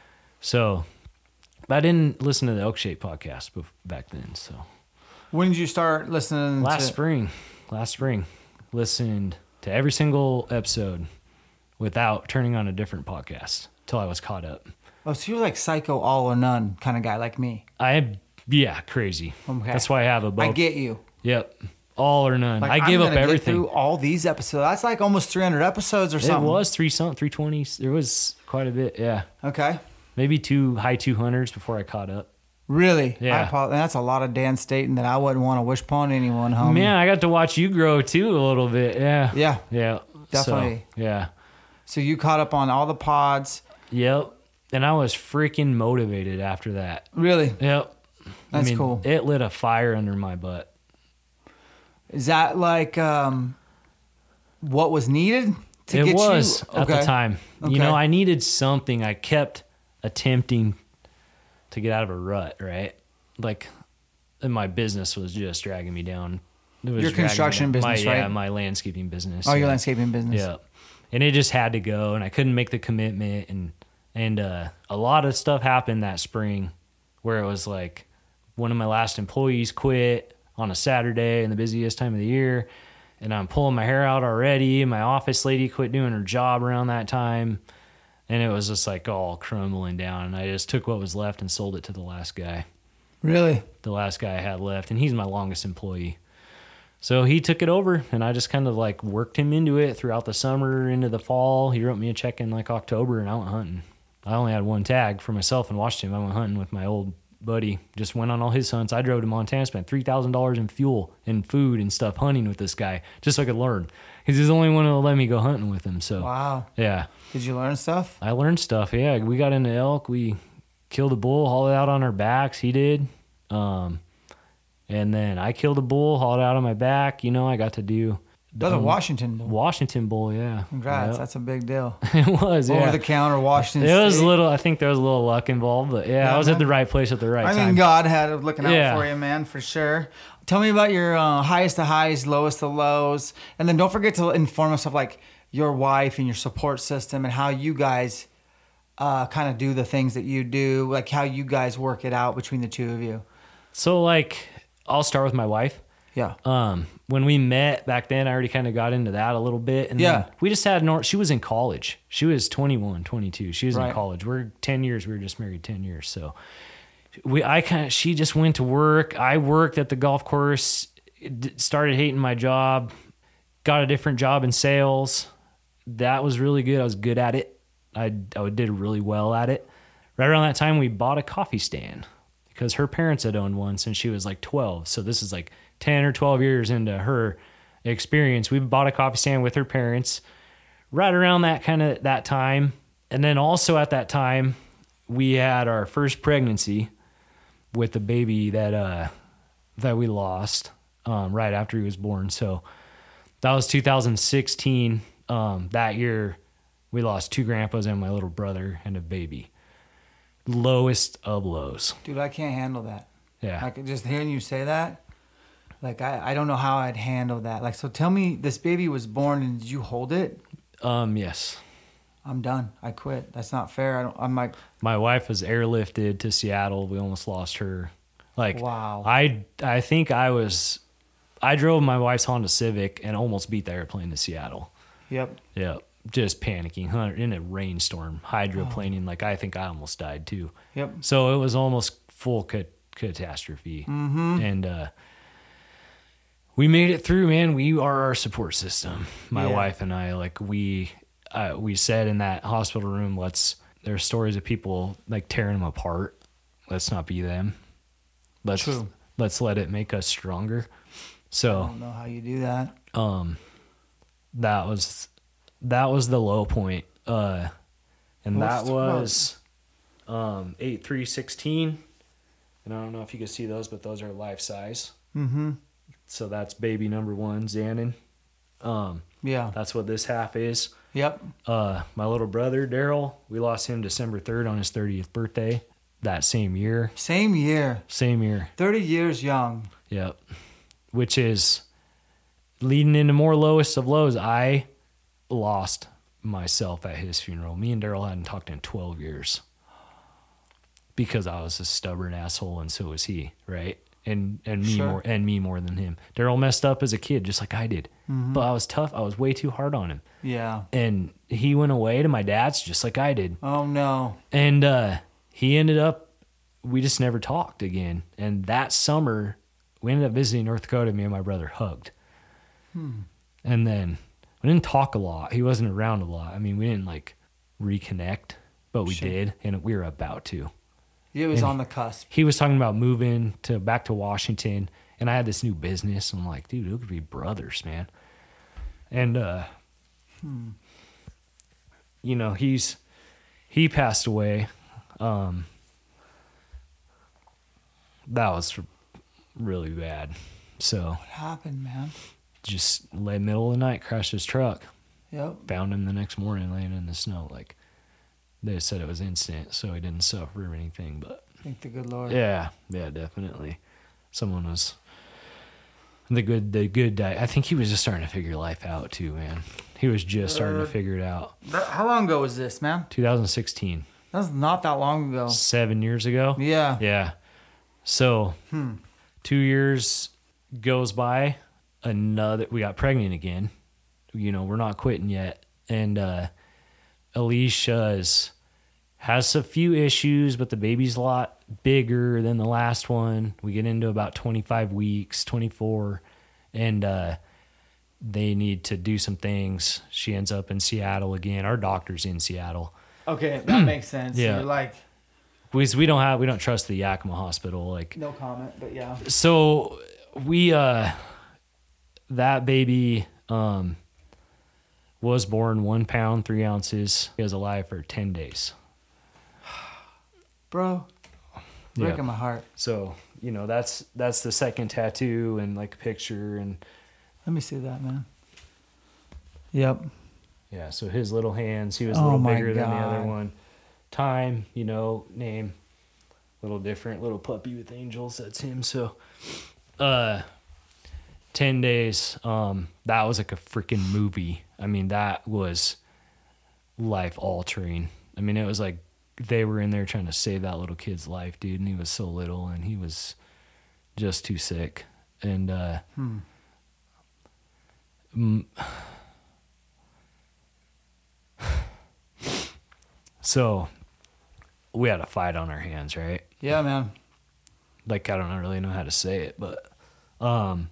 So, but I didn't listen to the Elk Shape podcast bef- back then. So When did you start listening last to spring, last spring, listened to every single episode without turning on a different podcast till I was caught up. Oh, so you're like psycho all or none kind of guy like me. I, yeah, crazy. Okay. That's why I have a bow. I get you. Yep. All or none. Like, I give I'm up gonna everything. Get through all these episodes. That's like almost three hundred episodes or It something. was three something, three twenty. There was quite a bit. Yeah. Okay. Maybe two high two hundreds before I caught up. Really? Yeah. I apologize. That's a lot of Dan Staten that I wouldn't want to wish upon anyone, homie. Man, I got to watch you grow too a little bit. Yeah. Yeah. Yeah. Definitely. So, yeah. So you caught up on all the pods. Yep. And I was freaking motivated after that. Really? Yep. That's I mean, cool. It lit a fire under my butt. Is that like um, what was needed to It get was you? at the time. Okay. You know, I needed something. I kept attempting to get out of a rut, right? Like, and my business was just dragging me down. It was Your dragging me construction down. business, my, right? Yeah, my landscaping business. Oh, your yeah. landscaping business. Yeah. And it just had to go, and I couldn't make the commitment. And and uh, a lot of stuff happened that spring where it was like one of my last employees quit on a Saturday in the busiest time of the year. And I'm pulling my hair out already. My office lady quit doing her job around that time. And it was just like all crumbling down. And I just took what was left and sold it to the last guy. Really? The last guy I had left. And he's my longest employee. So he took it over, and I just kind of like worked him into it throughout the summer, into the fall. He wrote me a check in like October, and I went hunting. I only had one tag for myself in Washington. I went hunting with my old buddy. Just went on all his hunts. I drove to Montana, spent three thousand dollars in fuel and food and stuff hunting with this guy just so I could learn. He's the only one who let me go hunting with him. So, Wow. yeah. Did you learn stuff? I learned stuff. Yeah, we got into elk. We killed a bull, hauled it out on our backs. He did. Um, and then I killed a bull, hauled it out on my back. You know, I got to do That was a Washington bull. Washington bull. Yeah, Congrats. Yep. That's a big deal. it was. Over Yeah, the counter Washington it was State. a little. I think there was a little luck involved, but yeah, Yeah, I was at man. the right place at the right I time. mean, God had it looking out Yeah. for you, man, for sure. Tell me about your uh, highest to highs, lowest to lows, and then don't forget to inform us of like your wife and your support system and how you guys uh, kind of do the things that you do, like how you guys work it out between the two of you. So, like, I'll start with my wife. Yeah. Um, when we met back then, I already kind of got into that a little bit. And Yeah. then we just had, nor- she was in college. She was twenty-one, twenty-two. She was Right. in college. We're ten years. We were just married ten years. So we, I kind of, she just went to work. I worked at the golf course, d- started hating my job, got a different job in sales. That was really good. I was good at it. I, I did really well at it. Right around that time, we bought a coffee stand because her parents had owned one since she was like twelve. So this is like ten or twelve years into her experience. We bought a coffee stand with her parents right around that kind of that time. And then also at that time, we had our first pregnancy with the baby that, uh, that we lost, um, right after he was born. So that was two thousand sixteen. Um, that year we lost two grandpas and my little brother and a baby. Lowest of lows. Dude, I can't handle that. Yeah. Like just hearing you say that, like I, I don't know how I'd handle that. Like, so tell me, this baby was born and did you hold it? Um, yes. I'm done. I quit. That's not fair. I don't, I'm like, My wife was airlifted to Seattle. We almost lost her. Like, Wow. I, I think I was, I drove my wife's Honda Civic and almost beat the airplane to Seattle. yep. Yeah. Just panicking huh, in a rainstorm, hydroplaning. Oh. Like, I think I almost died too. Yep. So it was almost full ca- catastrophe. Mm-hmm. And, uh, we made it through, man. We are our support system. My Yeah. wife and I, like we, uh, we said in that hospital room, let's, there's stories of people like tearing them apart. Let's not be them. Let's, True. let's let it make us stronger. I So, don't know how you do that. um, that was, that was the low point. Uh, and Let's that talk about- was, um, eight, three, sixteen. And I don't know if you can see those, but those are life size. Mm-hmm. So that's baby number one, Xanon. Um, Yeah. that's what this half is. Yep. Uh, my little brother, Daryl, we lost him December third on his thirtieth birthday that same year. Same year. Same year. thirty years young. Yep. Which is leading into more lowest of lows. I lost myself at his funeral. Me and Daryl hadn't talked in twelve years because I was a stubborn asshole and so was he, right? And and me Sure. more and me more than him. Daryl messed up as a kid just like I did. Mm-hmm. But I was tough. I was way too hard on him. Yeah. And he went away to my dad's just like I did. Oh no. And uh, he ended up, we just never talked again. And that summer, we ended up visiting North Dakota. Me and my brother hugged. Hmm. And then we didn't talk a lot. He wasn't around a lot. I mean, we didn't like reconnect, but we Sure. did. And we were about to. It was And on the cusp. He was talking about moving to back to Washington. And I had this new business. I'm like, dude, we could be brothers, man. And, uh, Hmm. you know, he's, he passed away. Um, that was really bad. So What happened, man? just lay middle of the night, crashed his truck, Yep. found him the next morning laying in the snow. Like they said it was instant, so he didn't suffer or anything, but Thank the good Lord. yeah, yeah, definitely. Someone was the good, the good guy. I think he was just starting to figure life out too, man. He was just starting to Uh, figure it out. That- how long ago was this, man? twenty sixteen, That's not that long ago. seven years ago. Yeah. Yeah. So Hmm. two years goes by. Another, we got pregnant again. You know, we're not quitting yet. And uh, Alicia's has a few issues, but the baby's a lot bigger than the last one. We get into about twenty-five weeks, twenty-four, and uh, they need to do some things. She ends up in Seattle again. Our doctor's in Seattle. Okay, that makes sense. Yeah. You're like, We we don't have we don't trust the Yakima hospital. Like no comment, but yeah. so we uh that baby um was born one pound three ounces. He was alive for ten days. Bro, breaking Yeah. my heart. So you know that's that's the second tattoo and like a picture and Let me see that, man. Yep. yeah. So his little hands. He was a Oh little my bigger than the other God. one. Time, you know, name, little different. Little puppy with angels. That's him. So, uh. ten days, um, that was like a freaking movie. I mean, that was life altering. I mean, it was like they were in there trying to save that little kid's life, dude, and he was so little and he was just too sick. And, uh, Hmm. mm, so we had a fight on our hands, right? Yeah, man. Like, I don't really know how to say it, but, um,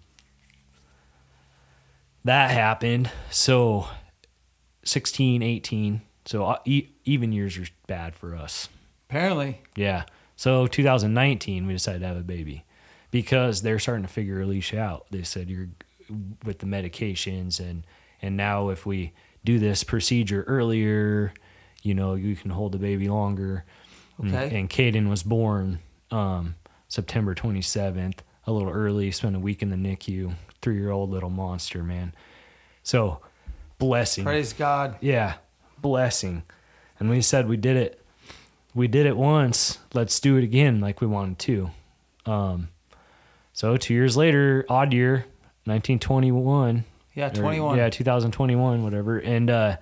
that happened. So sixteen, eighteen. So uh, e- even years are bad for us. Apparently. Yeah. So two thousand nineteen, we decided to have a baby because they're starting to figure Alicia out. They said you're with the medications and, and now if we do this procedure earlier, you know, you can hold the baby longer. And, Okay. and Caden was born, um, September twenty-seventh, a little early, spent a week in the N I C U. Three-year-old little monster, man. So, blessing. Praise God. Yeah, blessing. And we said we did it. We did it once. Let's do it again like we wanted to. Um, so two years later, odd year, nineteen twenty-one. Yeah, or- twenty-one. yeah, two thousand twenty-one, whatever. And uh,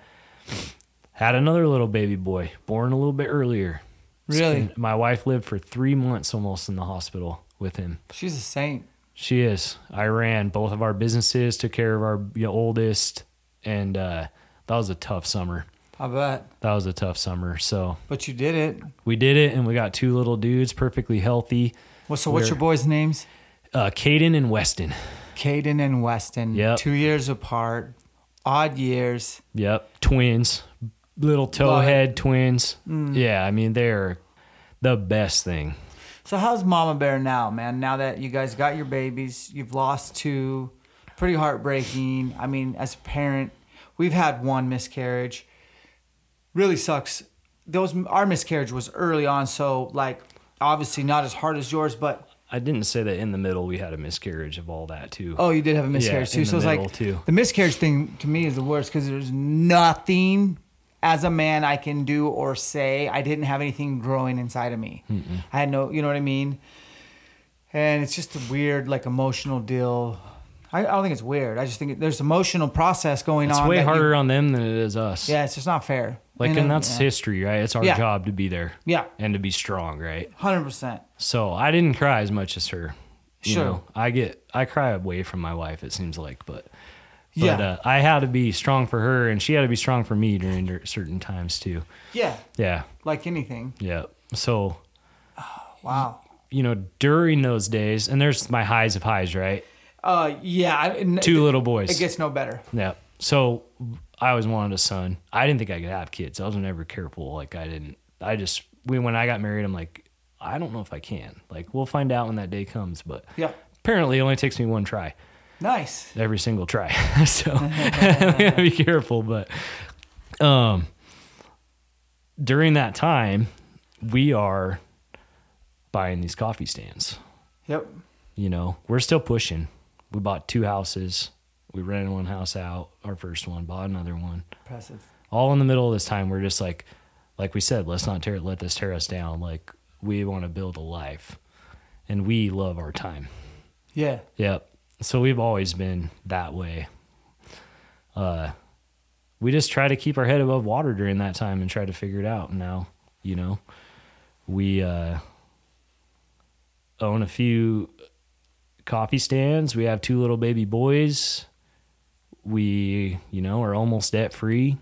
had another little baby boy, born a little bit earlier. Really? Spent- my wife lived for three months almost in the hospital with him. She's a saint. She is. I ran both of our businesses, took care of our you know, oldest, and uh, that was a tough summer. I bet. That was a tough summer. So But you did it. we did it, and we got two little dudes, perfectly healthy. Well, so what's We're- your boys' names? Uh, Caden and Weston. Caden and Weston. Yep. Two years apart. Odd years. Yep, twins, little towhead twins. Yeah, I mean they're the best thing. So how's Mama Bear now, man? Now that you guys got your babies, you've lost two. Pretty heartbreaking. I mean, as a parent, we've had one miscarriage. Really sucks. Those our miscarriage was early on, so like obviously not as hard as yours, but I didn't say that in the middle we had a miscarriage of all that too. oh, you did have a miscarriage Yeah, in too. So the it's middle, like too. the miscarriage thing to me is the worst because there's nothing as a man I can do or say. I didn't have anything growing inside of me. Mm-mm. I had no, you know what I mean? And it's just a weird, like, emotional deal. I, I don't think it's weird. I just think there's emotional process going It's on. way that you- harder on them than it is us. yeah, it's just not fair. Like, You and know? that's yeah. history, right? It's our Yeah. job to be there. Yeah. And to be strong, right? one hundred percent. So I didn't cry as much as her. You Sure. know, I get, I cry away from my wife, it seems like, but, but Yeah. uh, I had to be strong for her, and she had to be strong for me during dur- certain times too. Yeah, Yeah. like anything. Yeah. So, Wow. you know, during those days, and there's my highs of highs, right? Uh, yeah. I- n- Two little boys. It gets no better. Yeah. So I always wanted a son. I didn't think I could have kids. I was never careful. Like I didn't, I just, we, when I got married, I'm like, I don't know if I can. Like, we'll find out when that day comes. But Yeah. apparently it only takes me one try, Nice. every single try. So I gotta be careful. But um, during that time, we are buying these coffee stands. Yep. You know, we're still pushing. We bought two houses. We rented one house out, our first one, bought another one. Impressive. All in the middle of this time, we're just like, like we said, let's not tear, let this tear us down. Like, we want to build a life, and we love our time. Yeah. Yep. So we've always been that way. Uh, we just try to keep our head above water during that time and try to figure it out. Now, you know, we uh, own a few coffee stands. We have two little baby boys. We, you know, are almost debt free.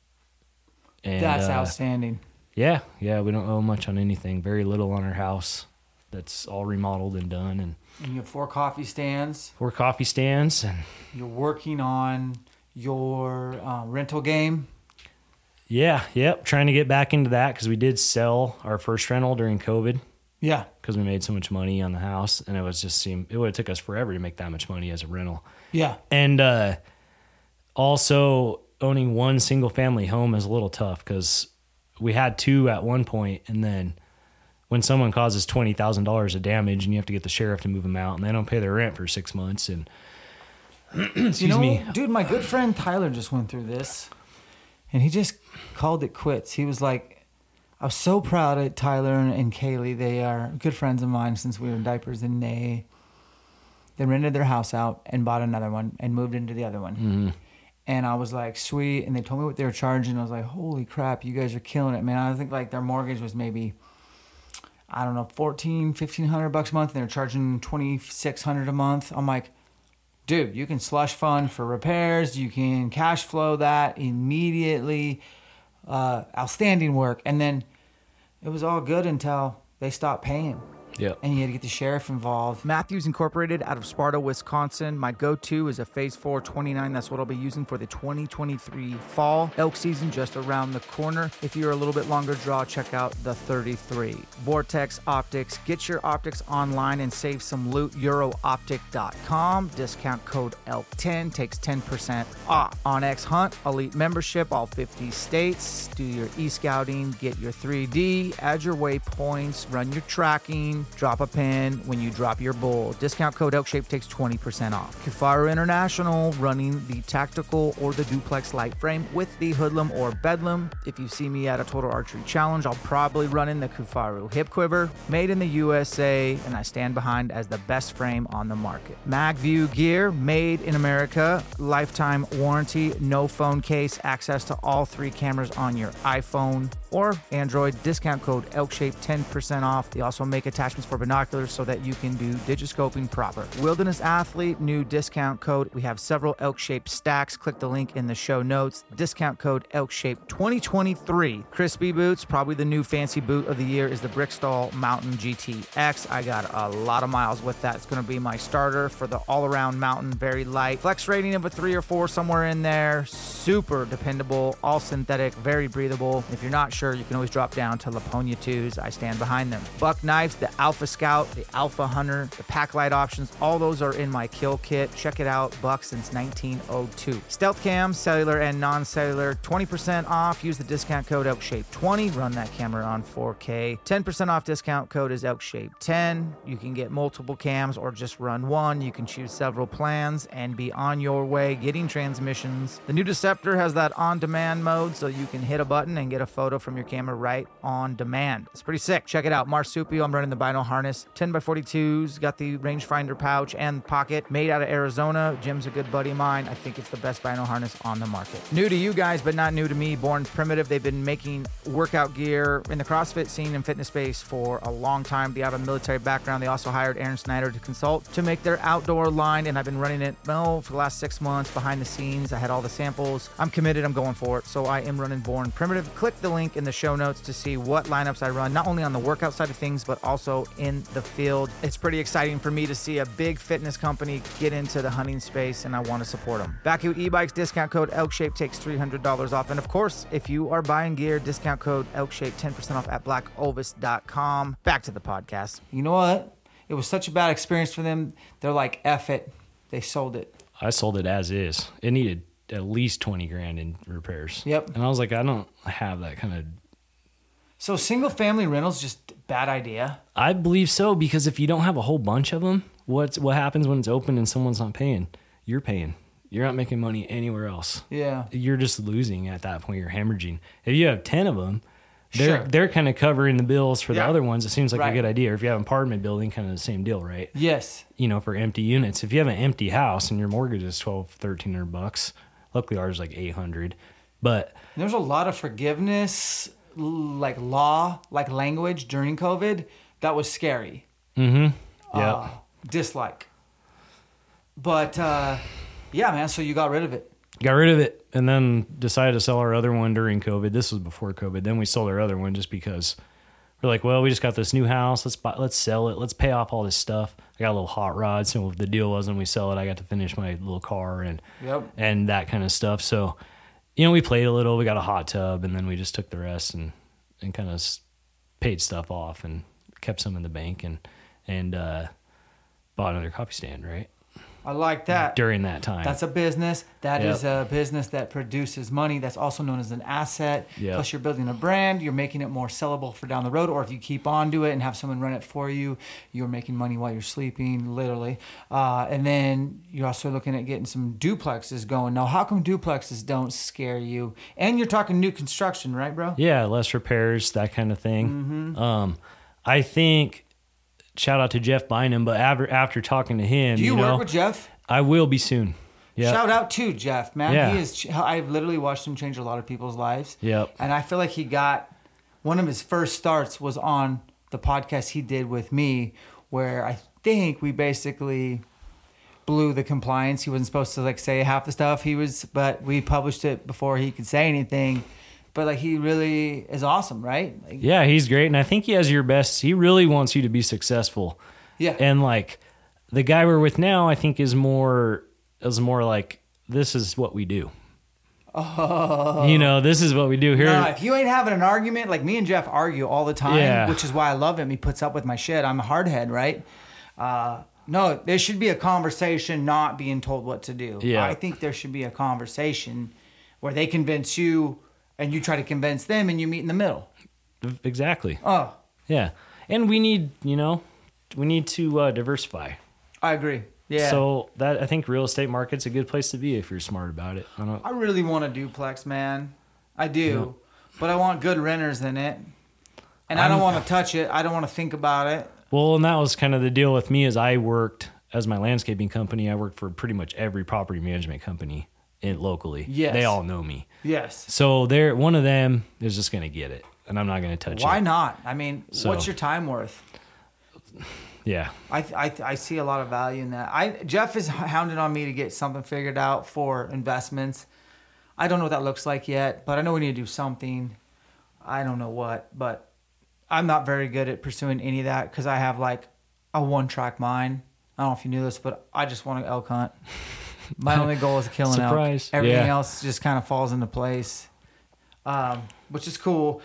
And, That's uh, outstanding. Yeah, yeah, we don't owe much on anything. Very little on our house. That's all remodeled and done, and And you have four coffee stands. four coffee stands, and You're working on your uh, rental game. yeah, yep, trying to get back into that because we did sell our first rental during COVID Yeah. because we made so much money on the house, and it was just seemed it would have took us forever to make that much money as a rental. Yeah. And uh, also owning one single family home is a little tough because we had two at one point, and then when someone causes twenty thousand dollars of damage and you have to get the sheriff to move them out and they don't pay their rent for six months and excuse you know, me. dude, my good friend Tyler just went through this, and he just called it quits. He was like, I was so proud of Tyler and, and Kaylee. They are good friends of mine since we were in diapers, and they they rented their house out and bought another one and moved into the other one. Mm-hmm. And I was like, sweet. And they told me what they were charging. I was like, holy crap, you guys are killing it, man. I think like their mortgage was maybe, I don't know, fourteen, fifteen hundred bucks a month. And they're charging twenty-six hundred a month. I'm like, dude, you can slush fund for repairs. You can cash flow that immediately. Uh, outstanding work. And then it was all good until they stopped paying. Yep. And you had to get the sheriff involved. Matthews Incorporated out of Sparta, Wisconsin. My go-to is a Phase four twenty-nine. That's what I'll be using for the twenty twenty-three fall elk season just around the corner. If you're a little bit longer draw, check out the thirty-three. Vortex Optics. Get your optics online and save some loot. euro optic dot com. Discount code elk ten takes ten percent off. Onyx Hunt Elite membership, all fifty states. Do your e-scouting, get your three D, add your waypoints, run your tracking, pin, drop a pin when you drop your bull. Discount code ElkShape takes twenty percent off. Kifaru International running the tactical or the duplex light frame with the hoodlum or bedlam. If you see me at a Total Archery Challenge, I'll probably run in the Kifaru hip quiver, made in the U S A, and I stand behind as the best frame on the market. MagView gear, made in America, lifetime warranty, no phone case, access to all three cameras on your iPhone or Android. Discount code ElkShape, ten percent off. They also make attachments for binoculars so that you can do digiscoping proper. Wilderness Athlete, new discount code. We have several ElkShape stacks. Click the link in the show notes. Discount code ElkShape twenty twenty-three. Crispy boots, probably the new fancy boot of the year is the Brickstall Mountain G T X. I got a lot of miles with that. It's going to be my starter for the all-around mountain, very light. Flex rating of a three or four, somewhere in there. Super dependable, all synthetic, very breathable. If you're not sure, you can always drop down to Laponia twos. I stand behind them. Buck knives, the Alpha Scout, the Alpha Hunter, the pack light options, all those are in my kill kit. Check it out, Buck since nineteen oh two. Stealth cam, cellular and non-cellular, twenty percent off. Use the discount code ElkShape twenty. Run that camera on four K. ten percent off discount code is ElkShape ten. You can get multiple cams or just run one. You can choose several plans and be on your way getting transmissions. The new Deceptor has that on-demand mode, so you can hit a button and get a photo from your camera right on demand. It's pretty sick. Check it out. Marsupio, I'm running the Bino harness. ten by forty-twos, got the rangefinder pouch and pocket. Made out of Arizona. Jim's a good buddy of mine. I think it's the best Bino harness on the market. New to you guys, but not new to me. Born Primitive. They've been making workout gear in the CrossFit scene and fitness space for a long time. They have a military background. They also hired Aaron Snyder to consult to make their outdoor line, and I've been running it, well, for the last six months behind the scenes. I had all the samples. I'm committed. I'm going for it. So I am running Born Primitive. Click the link in the show notes to see what lineups I run, not only on the workout side of things, but also in the field. It's pretty exciting for me to see a big fitness company get into the hunting space, and I want to support them. Baku e-bikes, discount code ElkShape takes three hundred dollars off. And of course, if you are buying gear, discount code ElkShape, ten percent off at black ovis dot com. Back to the podcast. You know what? It was such a bad experience for them. They're like, F it. They sold it. I sold it as is. It needed at least twenty grand in repairs. Yep. And I was like, I don't have that kind of. So single family rentals, just bad idea. I believe so, because if you don't have a whole bunch of them, what's what happens when it's open and someone's not paying? You're paying. You're not making money anywhere else. Yeah. You're just losing at that point. You're hemorrhaging. If you have ten of them, they're Sure. they're kind of covering the bills for Yeah. the other ones. It seems like Right. a good idea. Or if you have an apartment building, kind of the same deal, right? Yes. You know, for empty units. If you have an empty house and your mortgage is twelve, thirteen hundred bucks, luckily ours is like eight hundred. But There's a lot of forgiveness, l- like law, like language during COVID. That was scary. mm-hmm. Yeah. Uh, dislike. But uh, yeah, man. So you got rid of it. Got rid of it and then decided to sell our other one during COVID. This was before COVID. Then we sold our other one just because we're like, well, we just got this new house. Let's buy, let's sell it. Let's pay off all this stuff. I got a little hot rod. So if the deal was when we sell it, I got to finish my little car and Yep. and that kind of stuff. So, you know, we played a little. We got a hot tub, and then we just took the rest and and kind of paid stuff off and kept some in the bank and and uh, bought another coffee stand, right? I like that. During that time. That's a business. That Yep. is a business that produces money. That's also known as an asset. Yep. Plus, you're building a brand. You're making it more sellable for down the road. Or if you keep on to it and have someone run it for you, you're making money while you're sleeping, literally. Uh, and then you're also looking at getting some duplexes going. Now, how come duplexes don't scare you? And you're talking new construction, right, bro? Yeah, less repairs, that kind of thing. Mm-hmm. Um, I think, shout out to Jeff Bynum, but after after talking to him, Do you, you work know, with Jeff? I will be soon. Yeah, Shout out to Jeff, man. Yeah. He is. I've literally watched him change a lot of people's lives. Yep. And I feel like he got one of his first starts was on the podcast he did with me, where I think we basically blew the compliance. He wasn't supposed to like say half the stuff he was, but we published it before he could say anything. But like he really is awesome, right? Like, yeah, he's great, and I think he has your best. He really wants you to be successful. yeah. And like the guy we're with now, I think is more is more like this is what we do. Oh. You know, this is what we do here. No, if you ain't having an argument, like me and Jeff argue all the time, Yeah. which is why I love him. He puts up with my shit. I'm a hardhead, right? Uh, no, there should be a conversation, not being told what to do. Yeah. I think there should be a conversation where they convince you and you try to convince them and you meet in the middle. Exactly. Oh, Yeah. And we need, you know, we need to uh, diversify. I agree. Yeah. So that I think real estate market's a good place to be if you're smart about it. I don't. I really want a duplex, man. I do, yeah. But I want good renters in it, and I'm, I don't want to touch it. I don't want to think about it. Well, and that was kind of the deal with me. As I worked as my landscaping company, I worked for pretty much every property management company in locally. Yes. They all know me. Yes. So they're one of them is just going to get it, and I'm not going to touch Why it. Why not? I mean, so, what's your time worth? Yeah. I, I I see a lot of value in that. I Jeff is hounding on me to get something figured out for investments. I don't know what that looks like yet, but I know we need to do something. I don't know what, but I'm not very good at pursuing any of that because I have like a one-track mind. I don't know if you knew this, but I just want to elk hunt. My only goal is killing Surprise. elk. Everything Yeah. else just kind of falls into place, um, which is cool.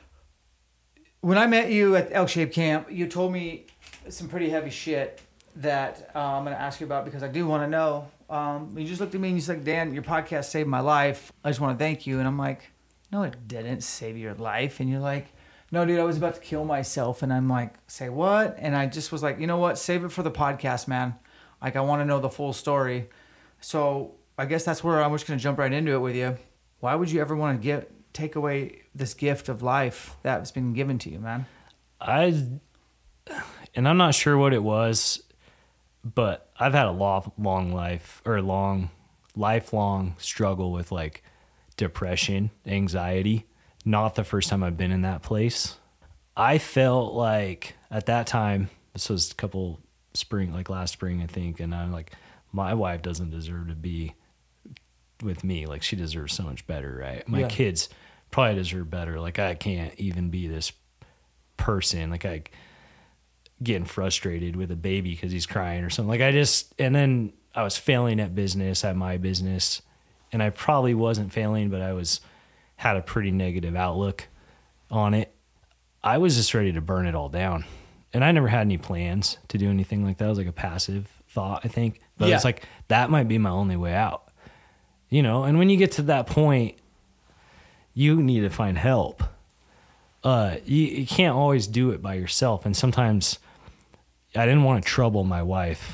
When I met you at Elk Shape Camp, you told me some pretty heavy shit that uh, I'm going to ask you about because I do want to know. Um, you just looked at me and you said, Dan, your podcast saved my life. I just want to thank you. And I'm like, no, it didn't save your life. And you're like, no, dude, I was about to kill myself. And I'm like, say what? And I just was like, you know what? Save it for the podcast, man. Like, I want to know the full story. So I guess that's where I'm just going to jump right into it with you. Why would you ever want to get take away this gift of life that's been given to you, man? I, and I'm not sure what it was, but I've had a long, long life or long, lifelong struggle with like depression, anxiety. Not the first time I've been in that place. I felt like at that time, this was a couple spring, like last spring, I think. And I'm like, my wife doesn't deserve to be with me. Like she deserves so much better, right? My Yeah. kids probably deserve better. Like I can't even be this person. Like I getting frustrated with a baby because he's crying or something. Like I just, and then I was failing at business, at my business. And I probably wasn't failing, but I was, had a pretty negative outlook on it. I was just ready to burn it all down. And I never had any plans to do anything like that. It was like a passive thought, I think. But Yeah. it's like, that might be my only way out. You know, and when you get to that point, you need to find help. Uh, you, you can't always do it by yourself. And sometimes I didn't want to trouble my wife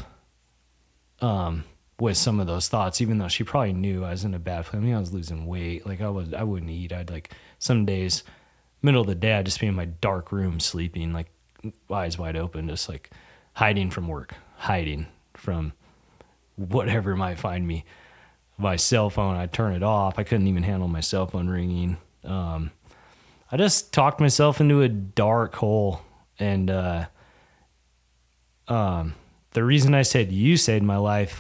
um, with some of those thoughts, even though she probably knew I was in a bad place. I mean, I was losing weight. Like I was, I wouldn't eat. I'd like some days, middle of the day, I'd just be in my dark room sleeping, like eyes wide open, just like hiding from work, hiding from whatever might find me. My cell phone, I'd turn it off. I couldn't even handle my cell phone ringing. Um, I just talked myself into a dark hole. And uh, um, the reason I said you saved my life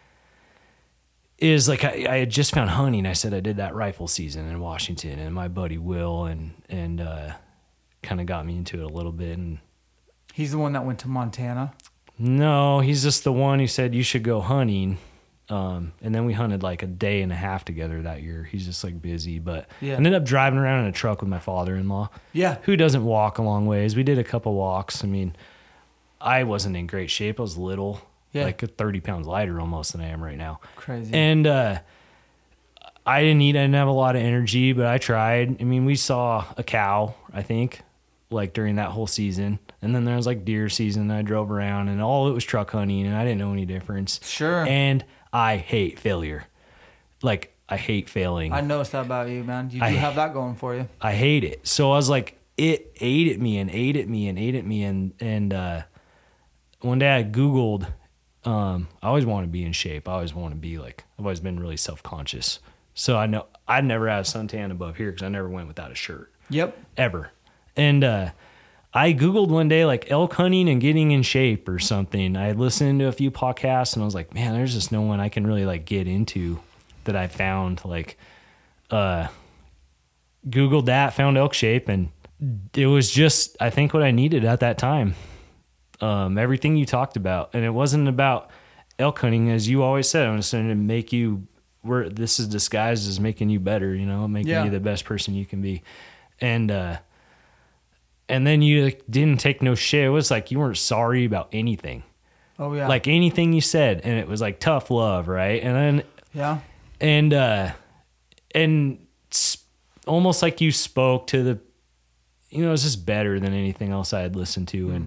is like I, I had just found hunting. I said I did that rifle season in Washington, and my buddy Will and and uh, kind of got me into it a little bit. And He's the one that went to Montana. no, he's just the one who said you should go hunting. Um, and then we hunted like a day and a half together that year. He's just like busy, but Yeah. ended up driving around in a truck with my father-in-law. Yeah. Who doesn't walk a long ways. We did a couple walks. I mean, I wasn't in great shape. I was little, Yeah. like thirty pounds lighter almost than I am right now. Crazy. And, uh, I didn't eat, I didn't have a lot of energy, but I tried. I mean, we saw a cow, I think, like during that whole season. And then there was like deer season. I drove around and all it was truck hunting and I didn't know any difference. Sure. And I hate failure. Like I hate failing. I noticed that about you, man. You do I- have that going for you. I hate it. So I was like, it ate at me and ate at me and ate at me. And, and, uh, one day I Googled, um, I always want to be in shape. I always want to be like, I've always been really self-conscious. So I know I'd never had a suntan above here because I never went without a shirt Yep. ever. And, uh, I Googled one day, like elk hunting and getting in shape or something. I had listened to a few podcasts and I was like, man, there's just no one I can really like get into that I found. Like, uh, Googled that, found Elk Shape, and it was just, I think, what I needed at that time. Um, everything you talked about. And it wasn't about elk hunting, as you always said. I'm just going to make you, where this is disguised as making you better, you know, making Yeah. you the best person you can be. And, uh, and then you like, didn't take no shit. It was like you weren't sorry about anything. Oh, yeah. Like anything you said. And it was like tough love, right? And then, yeah. and, uh, and sp- almost like you spoke to the, you know, it was just better than anything else I had listened to. Mm. And,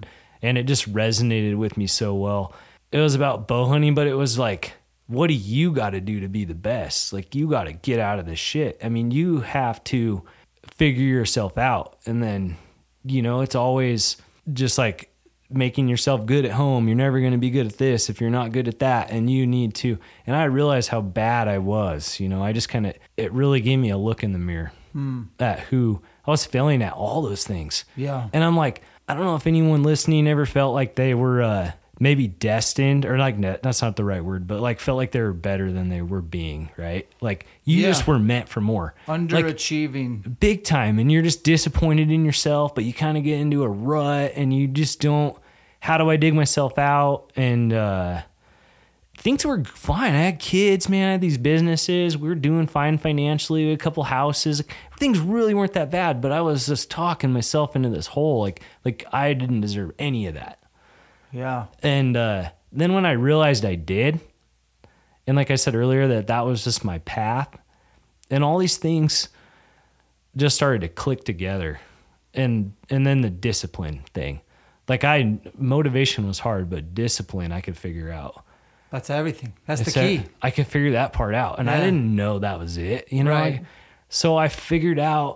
And it just resonated with me so well. It was about bow hunting, but it was like, what do you got to do to be the best? Like, you got to get out of this shit. I mean, you have to figure yourself out. And then, you know, it's always just like making yourself good at home. You're never going to be good at this if you're not good at that. And you need to. And I realized how bad I was. You know, I just kind of, it really gave me a look in the mirror hmm. at who I was failing at all those things. Yeah. And I'm like, I don't know if anyone listening ever felt like they were uh, maybe destined or like, that's not the right word, but like felt like they were better than they were being, right? Like you yeah. just were meant for more. Underachieving. Like, big time. And you're just disappointed in yourself, but you kind of get into a rut and you just don't, how do I dig myself out? And uh, things were fine. I had kids, man. I had these businesses. We were doing fine financially. We had a couple houses. Things really weren't that bad, but I was just talking myself into this hole. Like, like I didn't deserve any of that. Yeah. And uh, then when I realized I did, and like I said earlier, that that was just my path, and all these things just started to click together. And and then the discipline thing. Like I, motivation was hard, but discipline I could figure out. That's everything. That's the Except key. I could figure that part out. And yeah. I didn't know that was it, you know? Right. Like, so I figured out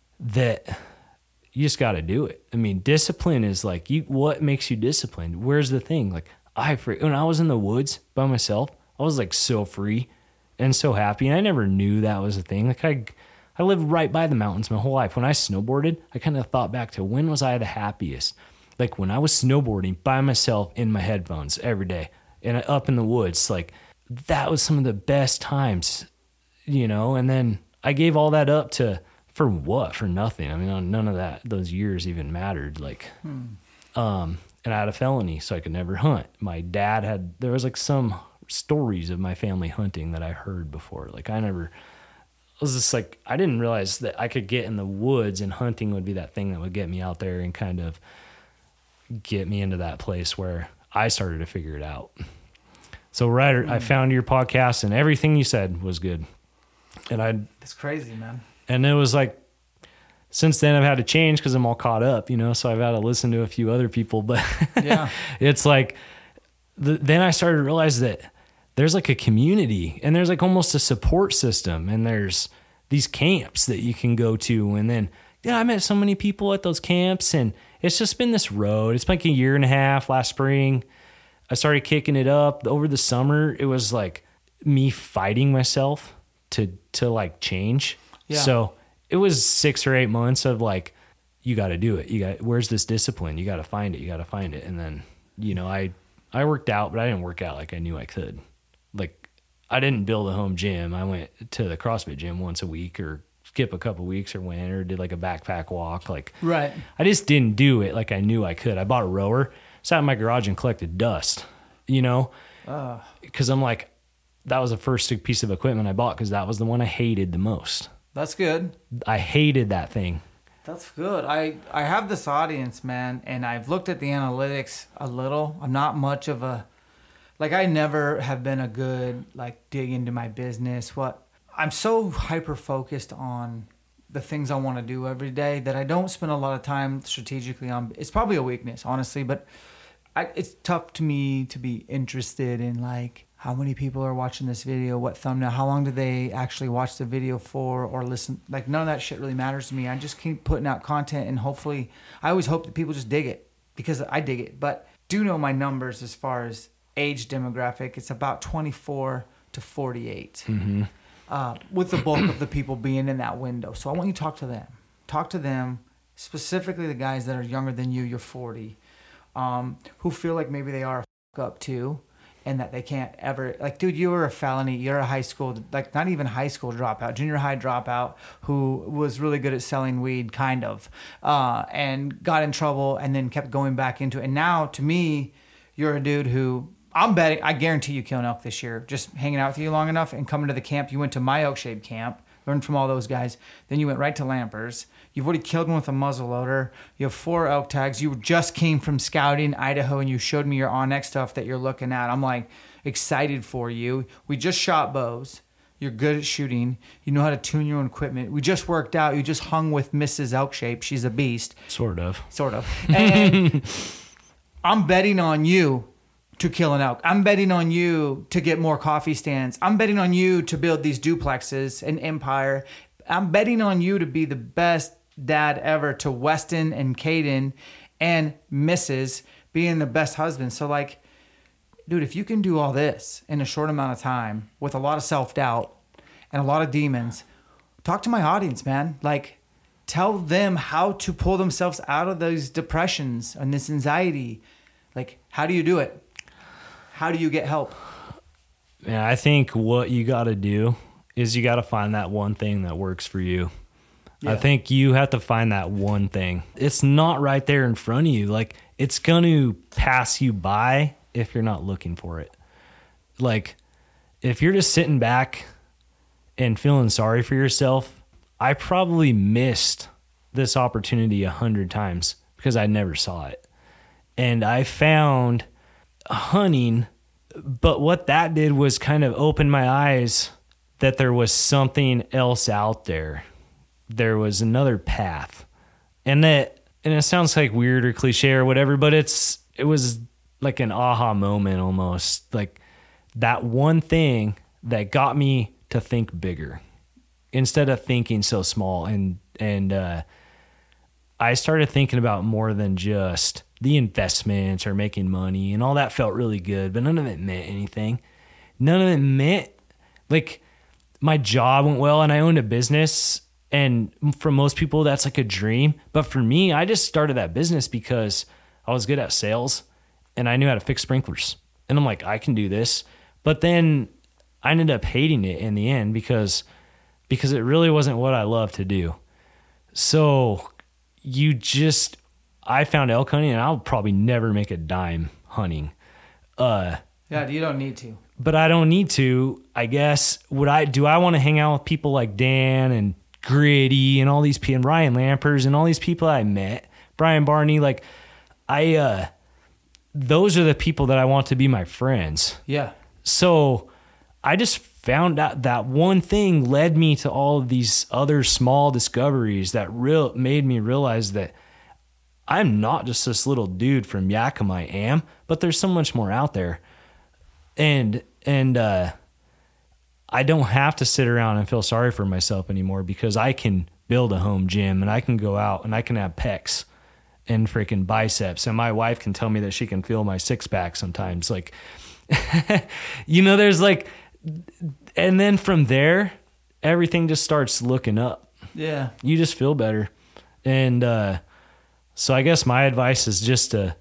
that you just got to do it. I mean, discipline is like, you. What makes you disciplined? Where's the thing? Like I, when I was in the woods by myself, I was like so free and so happy. And I never knew that was a thing. Like I, I lived right by the mountains my whole life. When I snowboarded, I kind of thought back to when was I the happiest? Like when I was snowboarding by myself in my headphones every day and up in the woods, like that was some of the best times, you know? And then I gave all that up to, for what? For nothing. I mean, none of that, those years even mattered. Like, hmm. um, and I had a felony, so I could never hunt. My dad had, there was like some stories of my family hunting that I heard before. Like I never, I was just like, I didn't realize that I could get in the woods and hunting would be that thing that would get me out there and kind of get me into that place where I started to figure it out. So right, mm. I found your podcast and everything you said was good. And I, it's crazy, man. And it was like, since then I've had to change cause I'm all caught up, you know, so I've had to listen to a few other people, but yeah, it's like, the, then I started to realize that there's like a community and there's like almost a support system and there's these camps that you can go to. And then, yeah, I met so many people at those camps and it's just been this road. It's like a year and a half. Last spring, I started kicking it up. Over the summer, it was like me fighting myself to, to like change. Yeah. So it was six or eight months of like, you got to do it. You got, where's this discipline? You got to find it. You got to find it. And then, you know, I, I worked out, but I didn't work out like I knew I could. Like I didn't build a home gym. I went to the CrossFit gym once a week or skip a couple weeks or went or did like a backpack walk. Like, right. I just didn't do it like I knew I could. I bought a rower, sat in my garage and collected dust, you know, uh. cause I'm like, that was the first piece of equipment I bought. Cause that was the one I hated the most. That's good. I hated that thing. That's good. I, I have this audience, man, and I've looked at the analytics a little. I'm not much of a, like I never have been a good, like dig into my business. What I'm so hyper-focused on the things I want to do every day that I don't spend a lot of time strategically on. It's probably a weakness, honestly, but I, it's tough to me to be interested in like how many people are watching this video, what thumbnail, how long do they actually watch the video for or listen. Like none of that shit really matters to me. I just keep putting out content and hopefully, I always hope that people just dig it because I dig it. But do know my numbers as far as age demographic. It's about twenty-four to forty-eight. Mm-hmm. Uh, with the bulk of the people being in that window. So I want you to talk to them. Talk to them, specifically the guys that are younger than you, you're forty, um, who feel like maybe they are a f- up too, and that they can't ever, like, dude, you were a felony, you're a high school, like not even high school dropout, junior high dropout, who was really good at selling weed, kind of, uh, and got in trouble and then kept going back into it. And now, to me, you're a dude who, I'm betting, I guarantee you kill an elk this year. Just hanging out with you long enough and coming to the camp. You went to my Elk Shape camp, learned from all those guys. Then you went right to Lampers. You've already killed one with a muzzleloader. You have four elk tags. You just came from scouting Idaho and you showed me your Onyx stuff that you're looking at. I'm like excited for you. We just shot bows. You're good at shooting. You know how to tune your own equipment. We just worked out. You just hung with Missus Elk Shape. She's a beast. Sort of. Sort of. And I'm betting on you to kill an elk. I'm betting on you to get more coffee stands. I'm betting on you to build these duplexes and empire. I'm betting on you to be the best dad ever to Weston and Caden and Missus being the best husband. So like, dude, if you can do all this in a short amount of time with a lot of self-doubt and a lot of demons, talk to my audience, man. Like, tell them how to pull themselves out of those depressions and this anxiety. Like, how do you do it? How do you get help? Yeah, I think what you got to do is you got to find that one thing that works for you. Yeah. I think you have to find that one thing. It's not right there in front of you. Like, it's going to pass you by if you're not looking for it. Like, if you're just sitting back and feeling sorry for yourself, I probably missed this opportunity a hundred times because I never saw it. And I found hunting, but what that did was kind of open my eyes that there was something else out there. There was another path. And that, and it sounds like weird or cliche or whatever, but it's, it was like an aha moment almost. Like that one thing that got me to think bigger instead of thinking so small. And, and, uh, I started thinking about more than just the investments or making money, and all that felt really good, but none of it meant anything. None of it meant, like, my job went well and I owned a business, and for most people that's like a dream. But for me, I just started that business because I was good at sales and I knew how to fix sprinklers. And I'm like, I can do this. But then I ended up hating it in the end because because it really wasn't what I love to do. So you just, I found elk hunting, and I'll probably never make a dime hunting. Uh, yeah, you don't need to. But I don't need to, I guess. Would I, do I want to hang out with people like Dan and Gritty and all these people, and Ryan Lampers and all these people I met, Brian Barney, like, I, uh, those are the people that I want to be my friends. Yeah. So I just found out that one thing led me to all of these other small discoveries that real made me realize that I'm not just this little dude from Yakima. I am, but there's so much more out there. And, and, uh, I don't have to sit around and feel sorry for myself anymore because I can build a home gym and I can go out and I can have pecs and freaking biceps. And my wife can tell me that she can feel my six pack sometimes. Like, you know, there's like, and then from there, everything just starts looking up. Yeah. You just feel better. And, uh, so I guess my advice is just to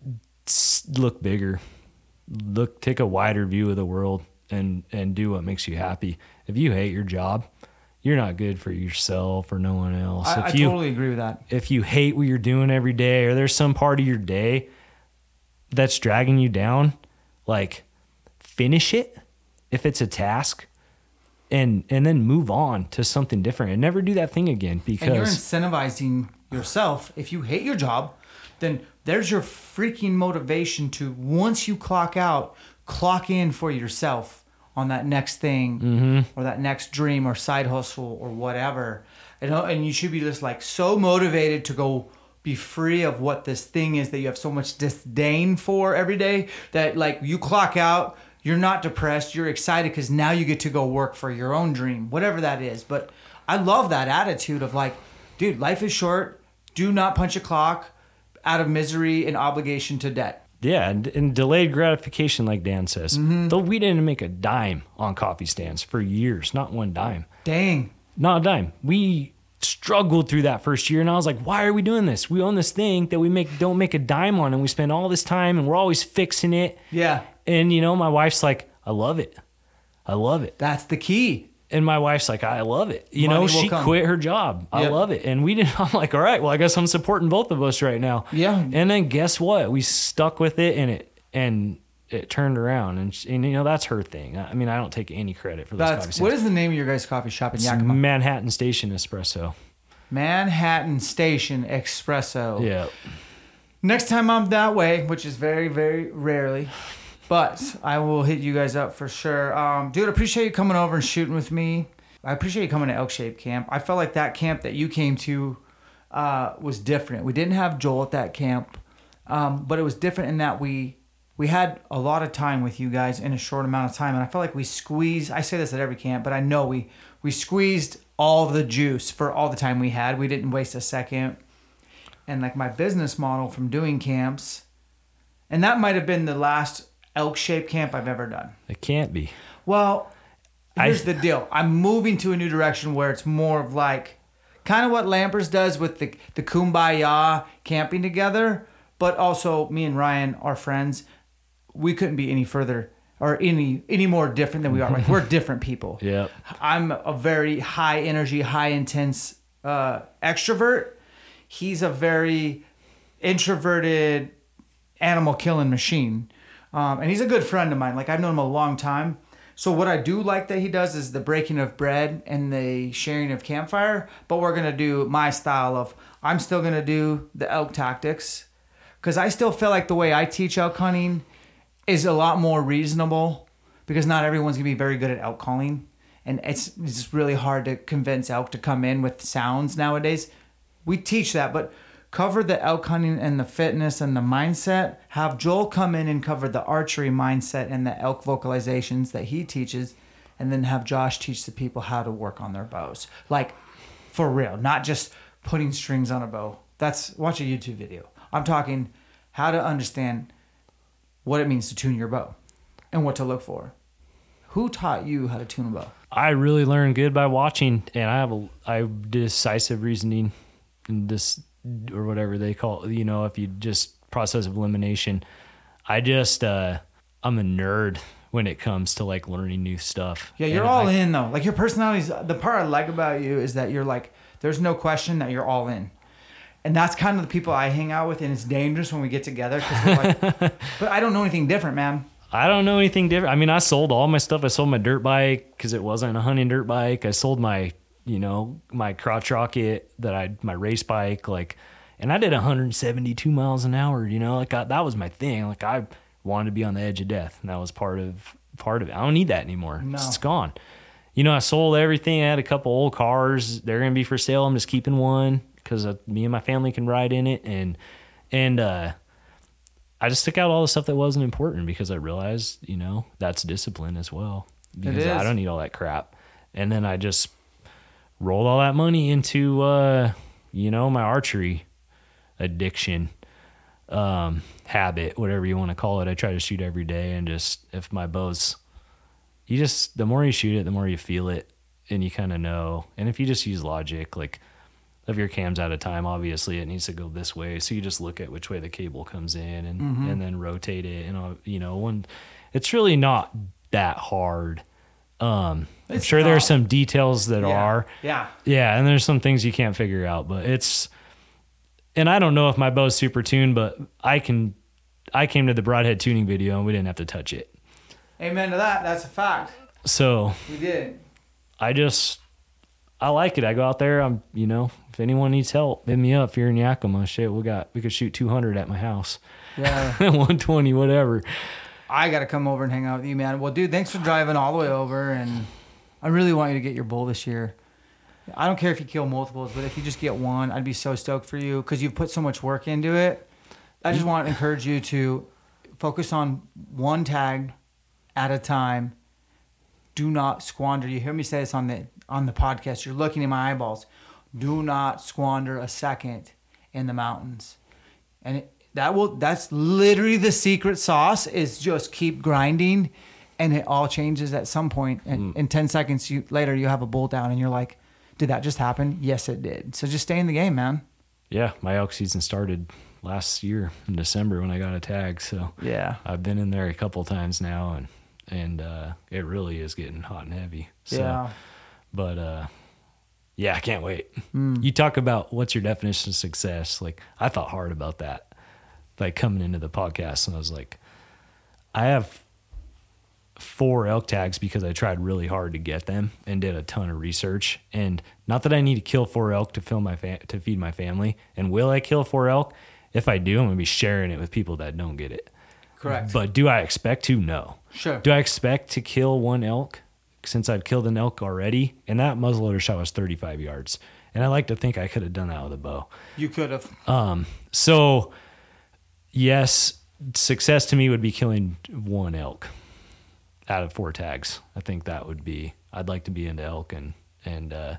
look bigger, look, take a wider view of the world and, and do what makes you happy. If you hate your job, you're not good for yourself or no one else. I, if I you, totally agree with that. If you hate what you're doing every day, or there's some part of your day that's dragging you down, like, finish it if it's a task, and and then move on to something different and never do that thing again. Because and you're incentivizing yourself. If you hate your job, then there's your freaking motivation to, once you clock out, clock in for yourself on that next thing, mm-hmm. or that next dream or side hustle or whatever. And, and you should be just like so motivated to go be free of what this thing is that you have so much disdain for every day, that like you clock out, you're not depressed, you're excited because now you get to go work for your own dream, whatever that is. But I love that attitude of like, dude, life is short. Do not punch a clock out of misery and obligation to debt. Yeah, and, and delayed gratification, like Dan says. Mm-hmm. Though we didn't make a dime on coffee stands for years, not one dime. Dang. Not a dime. We struggled through that first year, and I was like, why are we doing this? We own this thing that we make don't make a dime on, and we spend all this time, and we're always fixing it. Yeah. And, you know, my wife's like, I love it. I love it. That's the key. And my wife's like, I love it. You Money know, will she come. quit her job. I Yep. love it. And we didn't, I'm like, all right, well, I guess I'm supporting both of us right now. Yeah. And then guess what? We stuck with it, and it, and it turned around. And, she, and you know, that's her thing. I mean, I don't take any credit for those coffee That's stands. what is the name of your guys' coffee shop in It's Yakima? Manhattan Station Espresso. Manhattan Station Espresso. Yeah. Next time I'm that way, which is very, very rarely, but I will hit you guys up for sure. Um, dude, appreciate you coming over and shooting with me. I appreciate you coming to Elk Shape Camp. I felt like that camp that you came to uh, was different. We didn't have Joel at that camp. Um, but it was different in that we we had a lot of time with you guys in a short amount of time, and I felt like we squeezed. I say this at every camp, but I know we we squeezed all the juice for all the time we had. We didn't waste a second. And like my business model from doing camps, and that might have been the last elk-shaped camp I've ever done. It can't be. Well, here's I, the deal. I'm moving to a new direction where it's more of like kind of what Lampers does with the the kumbaya camping together, but also me and Ryan are friends. We couldn't be any further or any any more different than we are. Like we're different people. Yeah. I'm a very high energy, high intense uh, extrovert. He's a very introverted animal killing machine. Um, and he's a good friend of mine. Like I've known him a long time. So what I do like that he does is the breaking of bread and the sharing of campfire. But we're going to do my style of, I'm still going to do the elk tactics. Because I still feel like the way I teach elk hunting is a lot more reasonable. Because not everyone's going to be very good at elk calling. And it's, it's really hard to convince elk to come in with sounds nowadays. We teach that, but cover the elk hunting and the fitness and the mindset. Have Joel come in and cover the archery mindset and the elk vocalizations that he teaches. And then have Josh teach the people how to work on their bows. Like, for real. Not just putting strings on a bow. That's, watch a YouTube video. I'm talking how to understand what it means to tune your bow. And what to look for. Who taught you how to tune a bow? I really learned good by watching. And I have a I have decisive reasoning. And this, or whatever they call it, you know, if you just process of elimination. I just, uh, I'm a nerd when it comes to like learning new stuff. Yeah, you're and all I, in though. Like your personality's, the part I like about you is that you're like, there's no question that you're all in. And that's kind of the people I hang out with, and it's dangerous when we get together because we're like, but I don't know anything different, man. I don't know anything different. I mean, I sold all my stuff. I sold my dirt bike because it wasn't a hunting dirt bike. I sold my, you know, my crotch rocket that I, my race bike, like, and I did one hundred seventy-two miles an hour, you know, like I, that was my thing. Like I wanted to be on the edge of death, and that was part of, part of it. I don't need that anymore. No. It's gone. You know, I sold everything. I had a couple old cars. They're going to be for sale. I'm just keeping one because me and my family can ride in it. And, and, uh, I just took out all the stuff that wasn't important because I realized, you know, that's discipline as well. Because I don't need all that crap. And then I just rolled all that money into, uh, you know, my archery addiction, um, habit, whatever you want to call it. I try to shoot every day, and just, if my bow's, you just, the more you shoot it, the more you feel it, and you kind of know. And if you just use logic, like, if your cam's out of time, obviously it needs to go this way. So you just look at which way the cable comes in, and, mm-hmm. and then rotate it. And, you know, when it's really not that hard. Um, I'm sure not. There's some details that yeah. are, yeah, yeah. And there's some things you can't figure out, but it's, and I don't know if my bow's super tuned, but I can, I came to the broadhead tuning video and we didn't have to touch it. Amen to that. That's a fact. So we did. I just, I like it. I go out there. I'm, you know, if anyone needs help, hit me up. If you're in Yakima, shit, we got, we could shoot two hundred at my house. Yeah. one twenty, whatever. I got to come over and hang out with you, man. Well, dude, thanks for driving all the way over. And I really want you to get your bull this year. I don't care if you kill multiples, but if you just get one, I'd be so stoked for you because you've put so much work into it. I just want to encourage you to focus on one tag at a time. Do not squander. You hear me say this on the on the podcast. You're looking in my eyeballs. Do not squander a second in the mountains. And it, that will that's literally the secret sauce is just keep grinding, and it all changes at some point. And mm. in ten seconds you later you have a bull down and you're like, did that just happen? Yes, it did. So just stay in the game, man. Yeah, my elk season started last year in December when I got a tag. So yeah, I've been in there a couple times now, and and uh, it really is getting hot and heavy. So, yeah. But uh, yeah, I can't wait. Mm. You talk about what's your definition of success. Like, I thought hard about that, like coming into the podcast, and I was like, I have four elk tags because I tried really hard to get them and did a ton of research. And not that I need to kill four elk to fill my fa- to feed my family. And will I kill four elk? If I do, I'm gonna be sharing it with people that don't get it. Correct. But do I expect to? No. Sure. Do I expect to kill one elk since I've killed an elk already? And that muzzleloader shot was thirty-five yards. And I like to think I could have done that with a bow. You could have. Um, so yes, success to me would be killing one elk out of four tags. I think that would be, I'd like to be into elk, and, and, uh,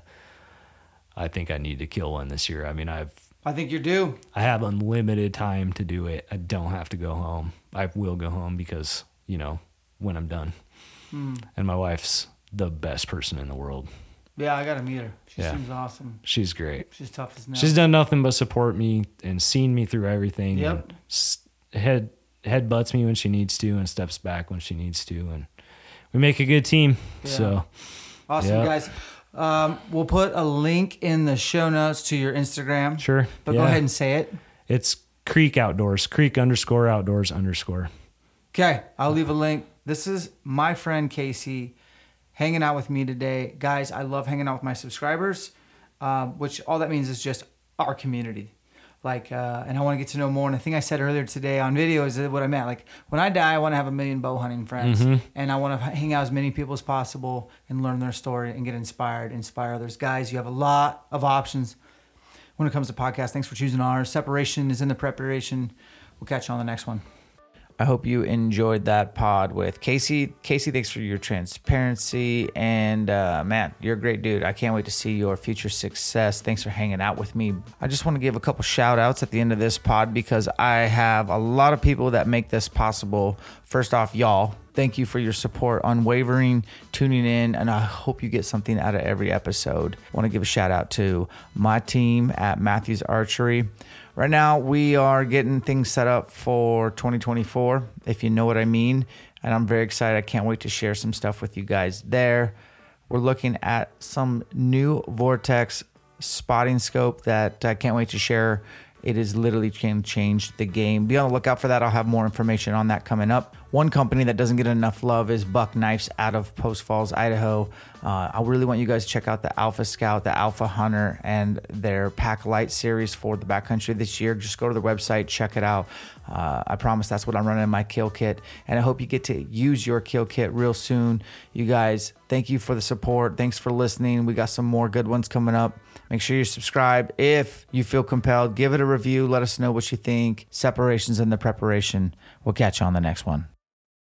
I think I need to kill one this year. I mean, I've, I think you're due. I have unlimited time to do it. I don't have to go home. I will go home because, you know, when I'm done. Hmm. And my wife's the best person in the world. Yeah, I got to meet her. She Yeah. seems awesome. She's great. She's tough as nails. She's done nothing but support me and seen me through everything. Yep. And s- head head butts me when she needs to and steps back when she needs to, and we make a good team. Yeah. So Awesome, Yep. guys. Um, we'll put a link in the show notes to your Instagram. sure. But yeah. go ahead and say it. It's Creek Outdoors. Creek underscore outdoors underscore. Okay, I'll leave a link. This is my friend Casey hanging out with me today. Guys, I love hanging out with my subscribers, uh, which all that means is just our community. Like, uh, and I want to get to know more. And the thing I said earlier today on video is what I meant. Like, when I die, I want to have a million bow hunting friends. Mm-hmm. And I want to hang out as many people as possible and learn their story and get inspired, inspire others. Guys, you have a lot of options when it comes to podcasts. Thanks for choosing ours. Separation is in the preparation. We'll catch you on the next one. I hope you enjoyed that pod with Casey. Casey, thanks for your transparency. And uh, man, you're a great dude. I can't wait to see your future success. Thanks for hanging out with me. I just want to give a couple shout outs at the end of this pod because I have a lot of people that make this possible. First off, y'all, thank you for your support, unwavering, tuning in, and I hope you get something out of every episode. I want to give a shout out to my team at Matthews Archery. Right now, we are getting things set up for twenty twenty-four, if you know what I mean. And I'm very excited. I can't wait to share some stuff with you guys there. We're looking at some new Vortex spotting scope that I can't wait to share. It is literally going to change the game. Be on the lookout for that. I'll have more information on that coming up. One company that doesn't get enough love is Buck Knives out of Post Falls, Idaho. Uh, I really want you guys to check out the Alpha Scout, the Alpha Hunter, and their Pack Light series for the backcountry this year. Just go to their website, check it out. Uh, I promise that's what I'm running in my kill kit. And I hope you get to use your kill kit real soon. You guys, thank you for the support. Thanks for listening. We got some more good ones coming up. Make sure you subscribe. If you feel compelled, give it a review. Let us know what you think. Separations in the preparation. We'll catch you on the next one.